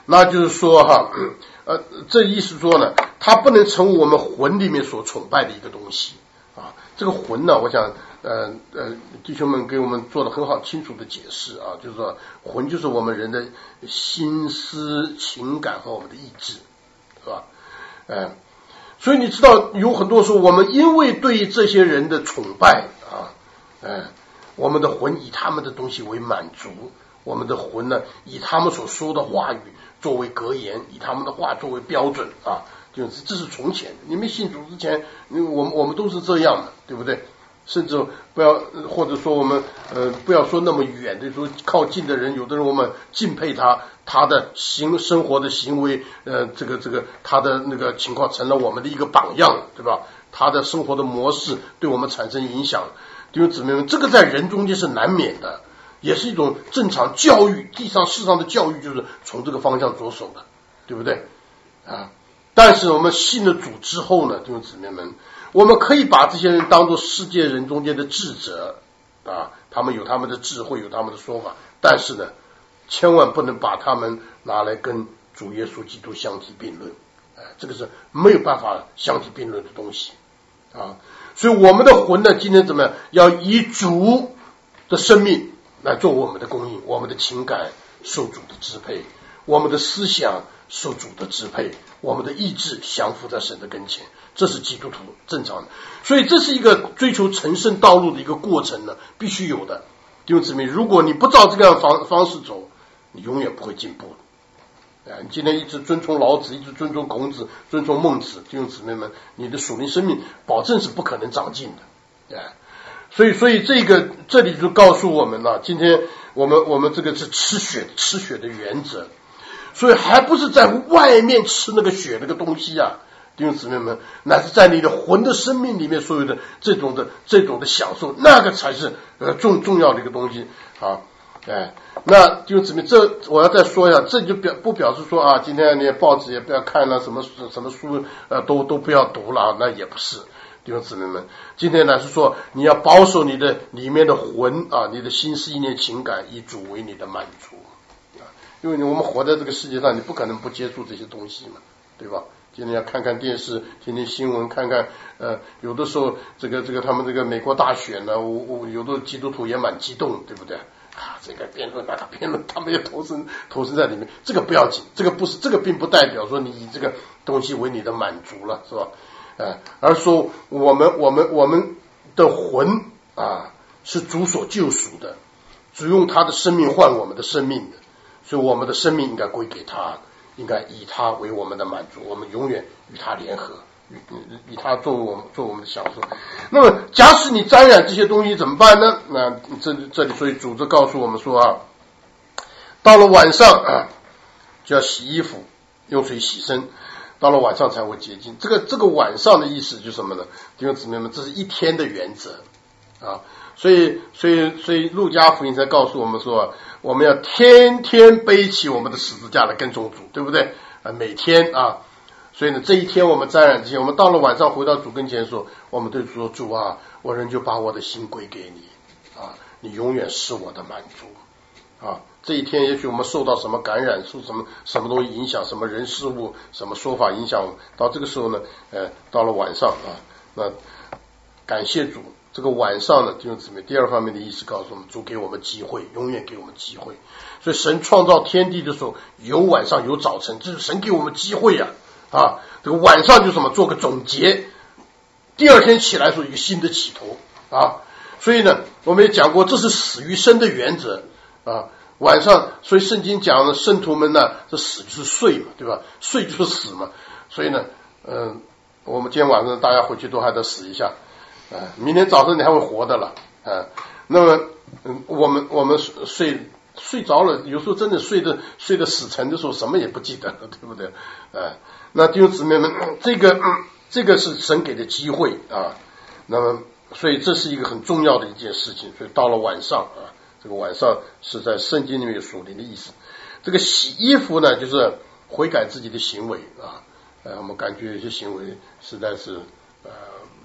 那就是说哈，这意思说呢，它不能成为我们魂里面所崇拜的一个东西啊。这个魂呢，我想弟兄们给我们做了很好清楚的解释啊，就是说魂就是我们人的心思情感和我们的意志，是吧？所以你知道有很多时候我们因为对这些人的崇拜啊，我们的魂以他们的东西为满足，我们的魂呢以他们所说的话语作为格言，以他们的话作为标准啊，就是这是从前你没信主之前，我们都是这样的，对不对？甚至不要或者说我们不要说那么远的说靠近的人，有的人我们敬佩他的生活的行为，这个他的那个情况成了我们的一个榜样，对吧？他的生活的模式对我们产生影响，弟兄姊妹们，这个在人中间是难免的，也是一种正常教育，世上的教育就是从这个方向着手的，对不对啊？但是我们信了主之后呢，弟兄姊妹们，我们可以把这些人当作世界人中间的智者啊，他们有他们的智慧，有他们的说法，但是呢，千万不能把他们拿来跟主耶稣基督相提并论，这个是没有办法相提并论的东西啊。所以我们的魂呢，今天怎么样？要以主的生命来做我们的供应，我们的情感受主的支配，我们的思想受主的支配，我们的意志降服在神的跟前，这是基督徒正常的。所以这是一个追求成圣道路的一个过程呢，必须有的。弟兄姊妹，如果你不照这个样的方式走，你永远不会进步的。你今天一直遵从老子，一直遵从孔子，遵从孟子，弟兄姊妹们，你的属灵生命保证是不可能长进的。所以这里就告诉我们了，今天我们这个是吃血的原则，所以还不是在外面吃那个血那个东西啊，弟兄姊妹们，乃是在你的魂的生命里面所有的这种的享受，那个才是重要的一个东西啊。那弟兄姊妹，这我要再说一下，这就不表示说啊，今天你报纸也不要看了，什么书都不要读了，那也不是。弟兄姊妹们，今天呢是说你要保守你的里面的魂啊，你的心思意念情感以主为你的满足啊，因为我们活在这个世界上，你不可能不接触这些东西嘛，对吧？今天要看看电视，听听新闻，看看有的时候这个他们这个美国大选呢，有的基督徒也蛮激动，对不对啊？这个辩论那个辩论，他们也投身在里面，这个不要紧，这个并不代表说你以这个东西为你的满足了，是吧？而说我们的魂啊是主所救赎的，主用他的生命换我们的生命的，所以我们的生命应该归给他，应该以他为我们的满足，我们永远与他联合，以他做我们的享受。那么假使你沾染这些东西怎么办呢？那这里所以主就告诉我们说啊，到了晚上啊就要洗衣服，用水洗身，到了晚上才会洁净。这个晚上的意思就是什么呢？弟兄姊妹们，这是一天的原则啊。所以路加福音才告诉我们说，我们要天天背起我们的十字架来跟从主，对不对？每天啊。所以呢，这一天我们沾染这些，我们到了晚上回到主跟前说，我们对主说，主啊，我仍旧把我的心归给你啊，你永远是我的满足啊。这一天也许我们受到什么感染，受什么东西影响，什么人事物，什么说法影响我们，到这个时候呢到了晚上啊，那感谢主。这个晚上呢，弟兄姊妹，第二方面的意思告诉我们，主给我们机会，永远给我们机会。所以神创造天地的时候，有晚上有早晨，这是神给我们机会啊。这个晚上就什么，做个总结，第二天起来的时候有一个新的起头啊。所以呢，我们也讲过，这是死于生的原则啊。晚上，所以圣经讲的圣徒们呢，这死就是睡嘛，对吧？睡就是死嘛。所以呢，我们今天晚上大家回去都还得死一下。明天早上你还会活的了那么我们睡着了，有时候真的睡得死沉的时候，什么也不记得了，对不对？那弟兄姊妹们，这个是神给的机会啊。那么所以这是一个很重要的一件事情。所以到了晚上啊，这个晚上是在圣经里面有属灵的意思。这个洗衣服呢，就是悔改自己的行为啊。我们感觉有些行为实在是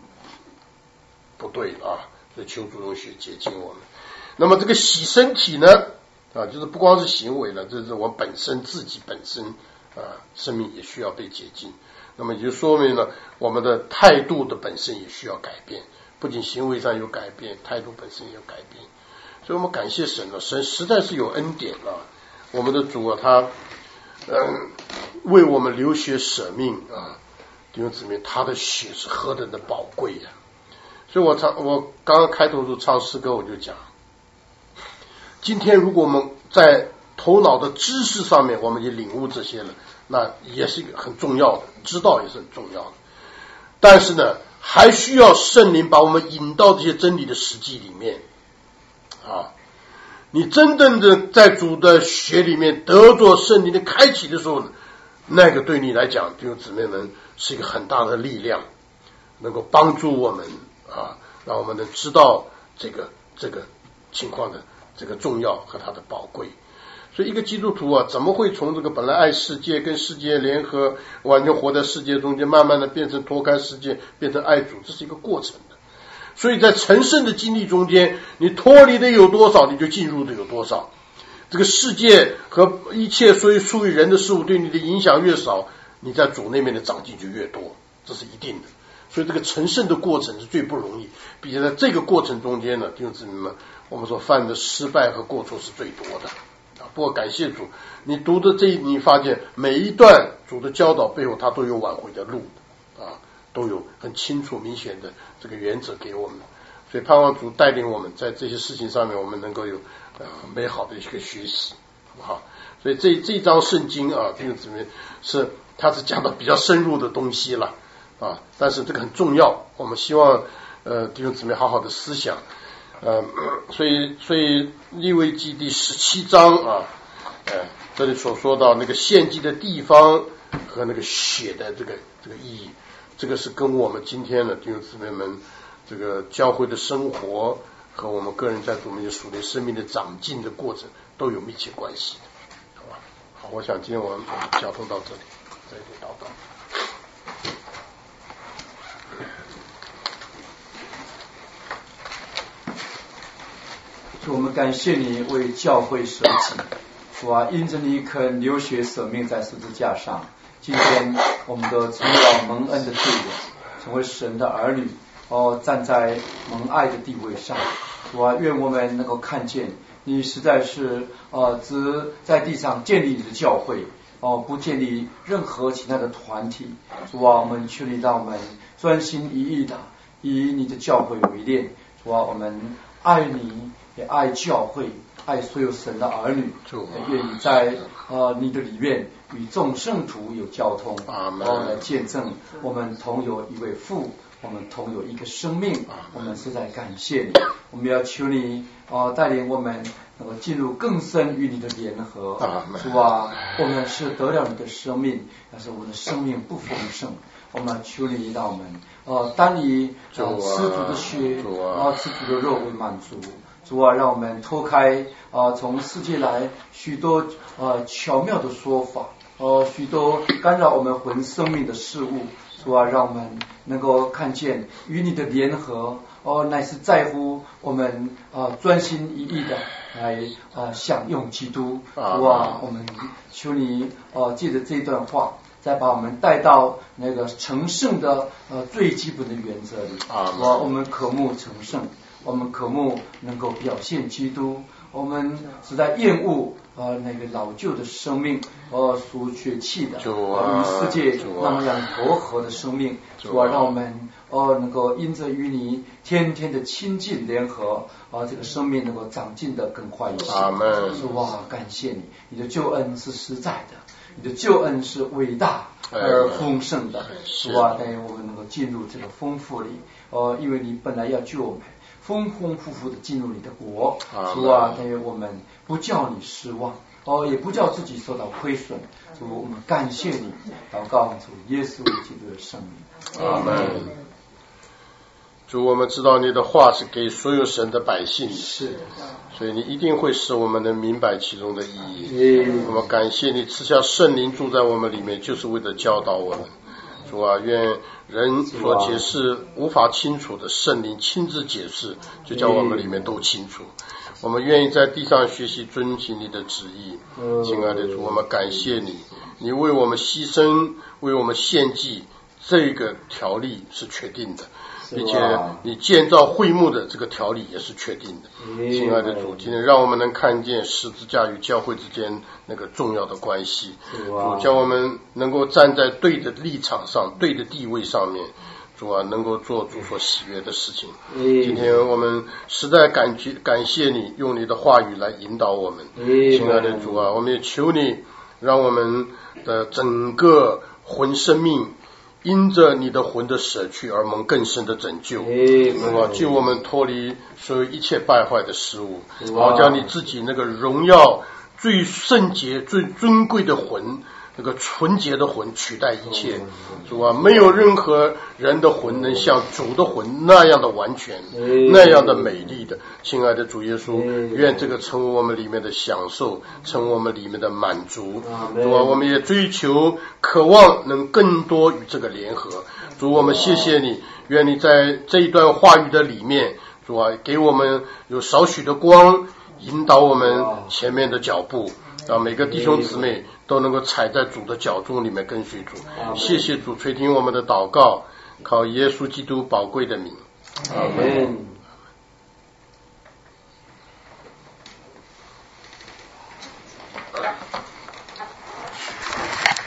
不对啊，所以求主用血洁净我们。那么这个洗身体呢， 啊，就是不光是行为了，这是我本身自己本身生命也需要被洁净。那么也就说明了我们的态度的本身也需要改变，不仅行为上有改变，态度本身也有改变。所以我们感谢神了，神实在是有恩典啊，我们的主啊，他为我们流血舍命啊，弟兄姊妹，他的血是何等的宝贵呀！所以我刚刚开头就唱诗歌，我就讲，今天如果我们在头脑的知识上面我们也领悟这些了，那也是一个很重要的，知道也是很重要的。但是呢，还需要圣灵把我们引到这些真理的实际里面啊。你真正的在主的血里面得着圣灵的开启的时候，那个对你来讲，弟兄姊妹们是一个很大的力量，能够帮助我们啊，让我们能知道这个情况的这个重要和它的宝贵。所以一个基督徒啊，怎么会从这个本来爱世界跟世界联合，完全活在世界中间，慢慢的变成脱开世界，变成爱主，这是一个过程的。所以在成圣的经历中间，你脱离的有多少，你就进入的有多少。这个世界和一切属于人的事物对你的影响越少，你在主那边的长进就越多，这是一定的。所以这个成圣的过程是最不容易，并且在这个过程中间呢，弟兄姊妹们，我们所犯的失败和过错是最多的。不过感谢主，你读的你发现每一段主的教导背后，他都有挽回的路啊，都有很清楚明显的这个原则给我们。所以盼望主带领我们在这些事情上面，我们能够有美好的一个学习，好不好？所以这章圣经啊，弟兄姊妹，它是讲到比较深入的东西了啊，但是这个很重要，我们希望弟兄姊妹好好的思想。所以利未记第17章啊，这里所说到那个献祭的地方和那个血的这个意义，这个是跟我们今天的弟兄姊妹们这个教会的生活和我们个人在主面前属灵生命的长进的过程都有密切关系的，好吧？好，我想今天我们交通到这里，再一点祷告。 主，我们感谢你为教会舍己，主啊，因着你肯流血舍命在十字架上，今天我们都成了蒙恩的队员，成为神的儿女，站在蒙爱的地位上。主啊，愿我们能够看见你实在是只在地上建立你的教会，不建立任何其他的团体。主啊，我们求你让我们专心一意的以你的教会为念。主啊，我们爱你，也爱教会，爱所有神的儿女，愿意在你的里面与众圣徒有交通，来见证我们同有一位父，我们同有一个生命。我们实在感谢你，我们要求你带领我们能够进入更深与你的联合。主啊，我们是得了你的生命，但是我们的生命不丰盛，我们求你让我们单以吃主的血，吃主的肉为满足。主啊，让我们脱开从世界来许多巧妙的说法，许多干扰我们魂生命的事物。主啊，让我们能够看见与你的联合，乃是在乎我们专心一意的来享用基督。主啊，我们求你借着这段话，再把我们带到那个成圣的最基本的原则里。主啊，我们渴慕成圣，我们渴慕能够表现基督，我们实在厌恶那个老旧的生命，属血气的，与世界那么样隔阂的生命。主啊，让我们能够因着与你天天的亲近联合，这个生命能够长进的更快一些。主啊，感谢你，你的救恩是实在的，你的救恩是伟大而丰盛的。主啊，但愿我们能够进入这个丰富里，因为你本来要救我们丰丰富富的进入你的国。主啊，但愿我们不叫你失望，也不叫自己受到亏损。主，我们感谢你，祷告主耶稣基督的圣名。 阿门。主，我们知道你的话是给所有神的百姓， 是， 所以你一定会使我们能明白其中的意义。我们感谢你赐下圣灵住在我们里面，就是为了教导我们。 主啊，愿人所解释无法清楚的圣灵亲自解释，就叫我们里面都清楚。我们愿意在地上学习遵行你的旨意。亲爱的主，我们感谢你，你为我们牺牲，为我们献祭，这个条例是确定的，并且你建造会幕的这个条例也是确定的。亲爱的主，今天让我们能看见十字架与教会之间那个重要的关系，主叫我们能够站在对的立场上，对的地位上面，主啊，能够做主所喜悦的事情。今天我们实在感谢你用你的话语来引导我们。亲爱的主啊，我们也求你让我们的整个魂生命因着你的魂的舍去而蒙更深的拯救，救我们脱离所有一切败坏的事物，好将你自己那个荣耀最圣洁最尊贵的魂，那个纯洁的魂取代一切。主啊，没有任何人的魂能像主的魂那样的完全，那样的美丽的。亲爱的主耶稣，愿这个成为我们里面的享受，成为我们里面的满足。主啊，我们也追求渴望能更多与这个联合。主，我们谢谢你，愿你在这一段话语的里面，主啊，给我们有少许的光，引导我们前面的脚步，让每个弟兄姊妹都能够踩在主的脚中里面跟随主。谢谢主垂听我们的祷告，靠耶稣基督宝贵的名，阿们。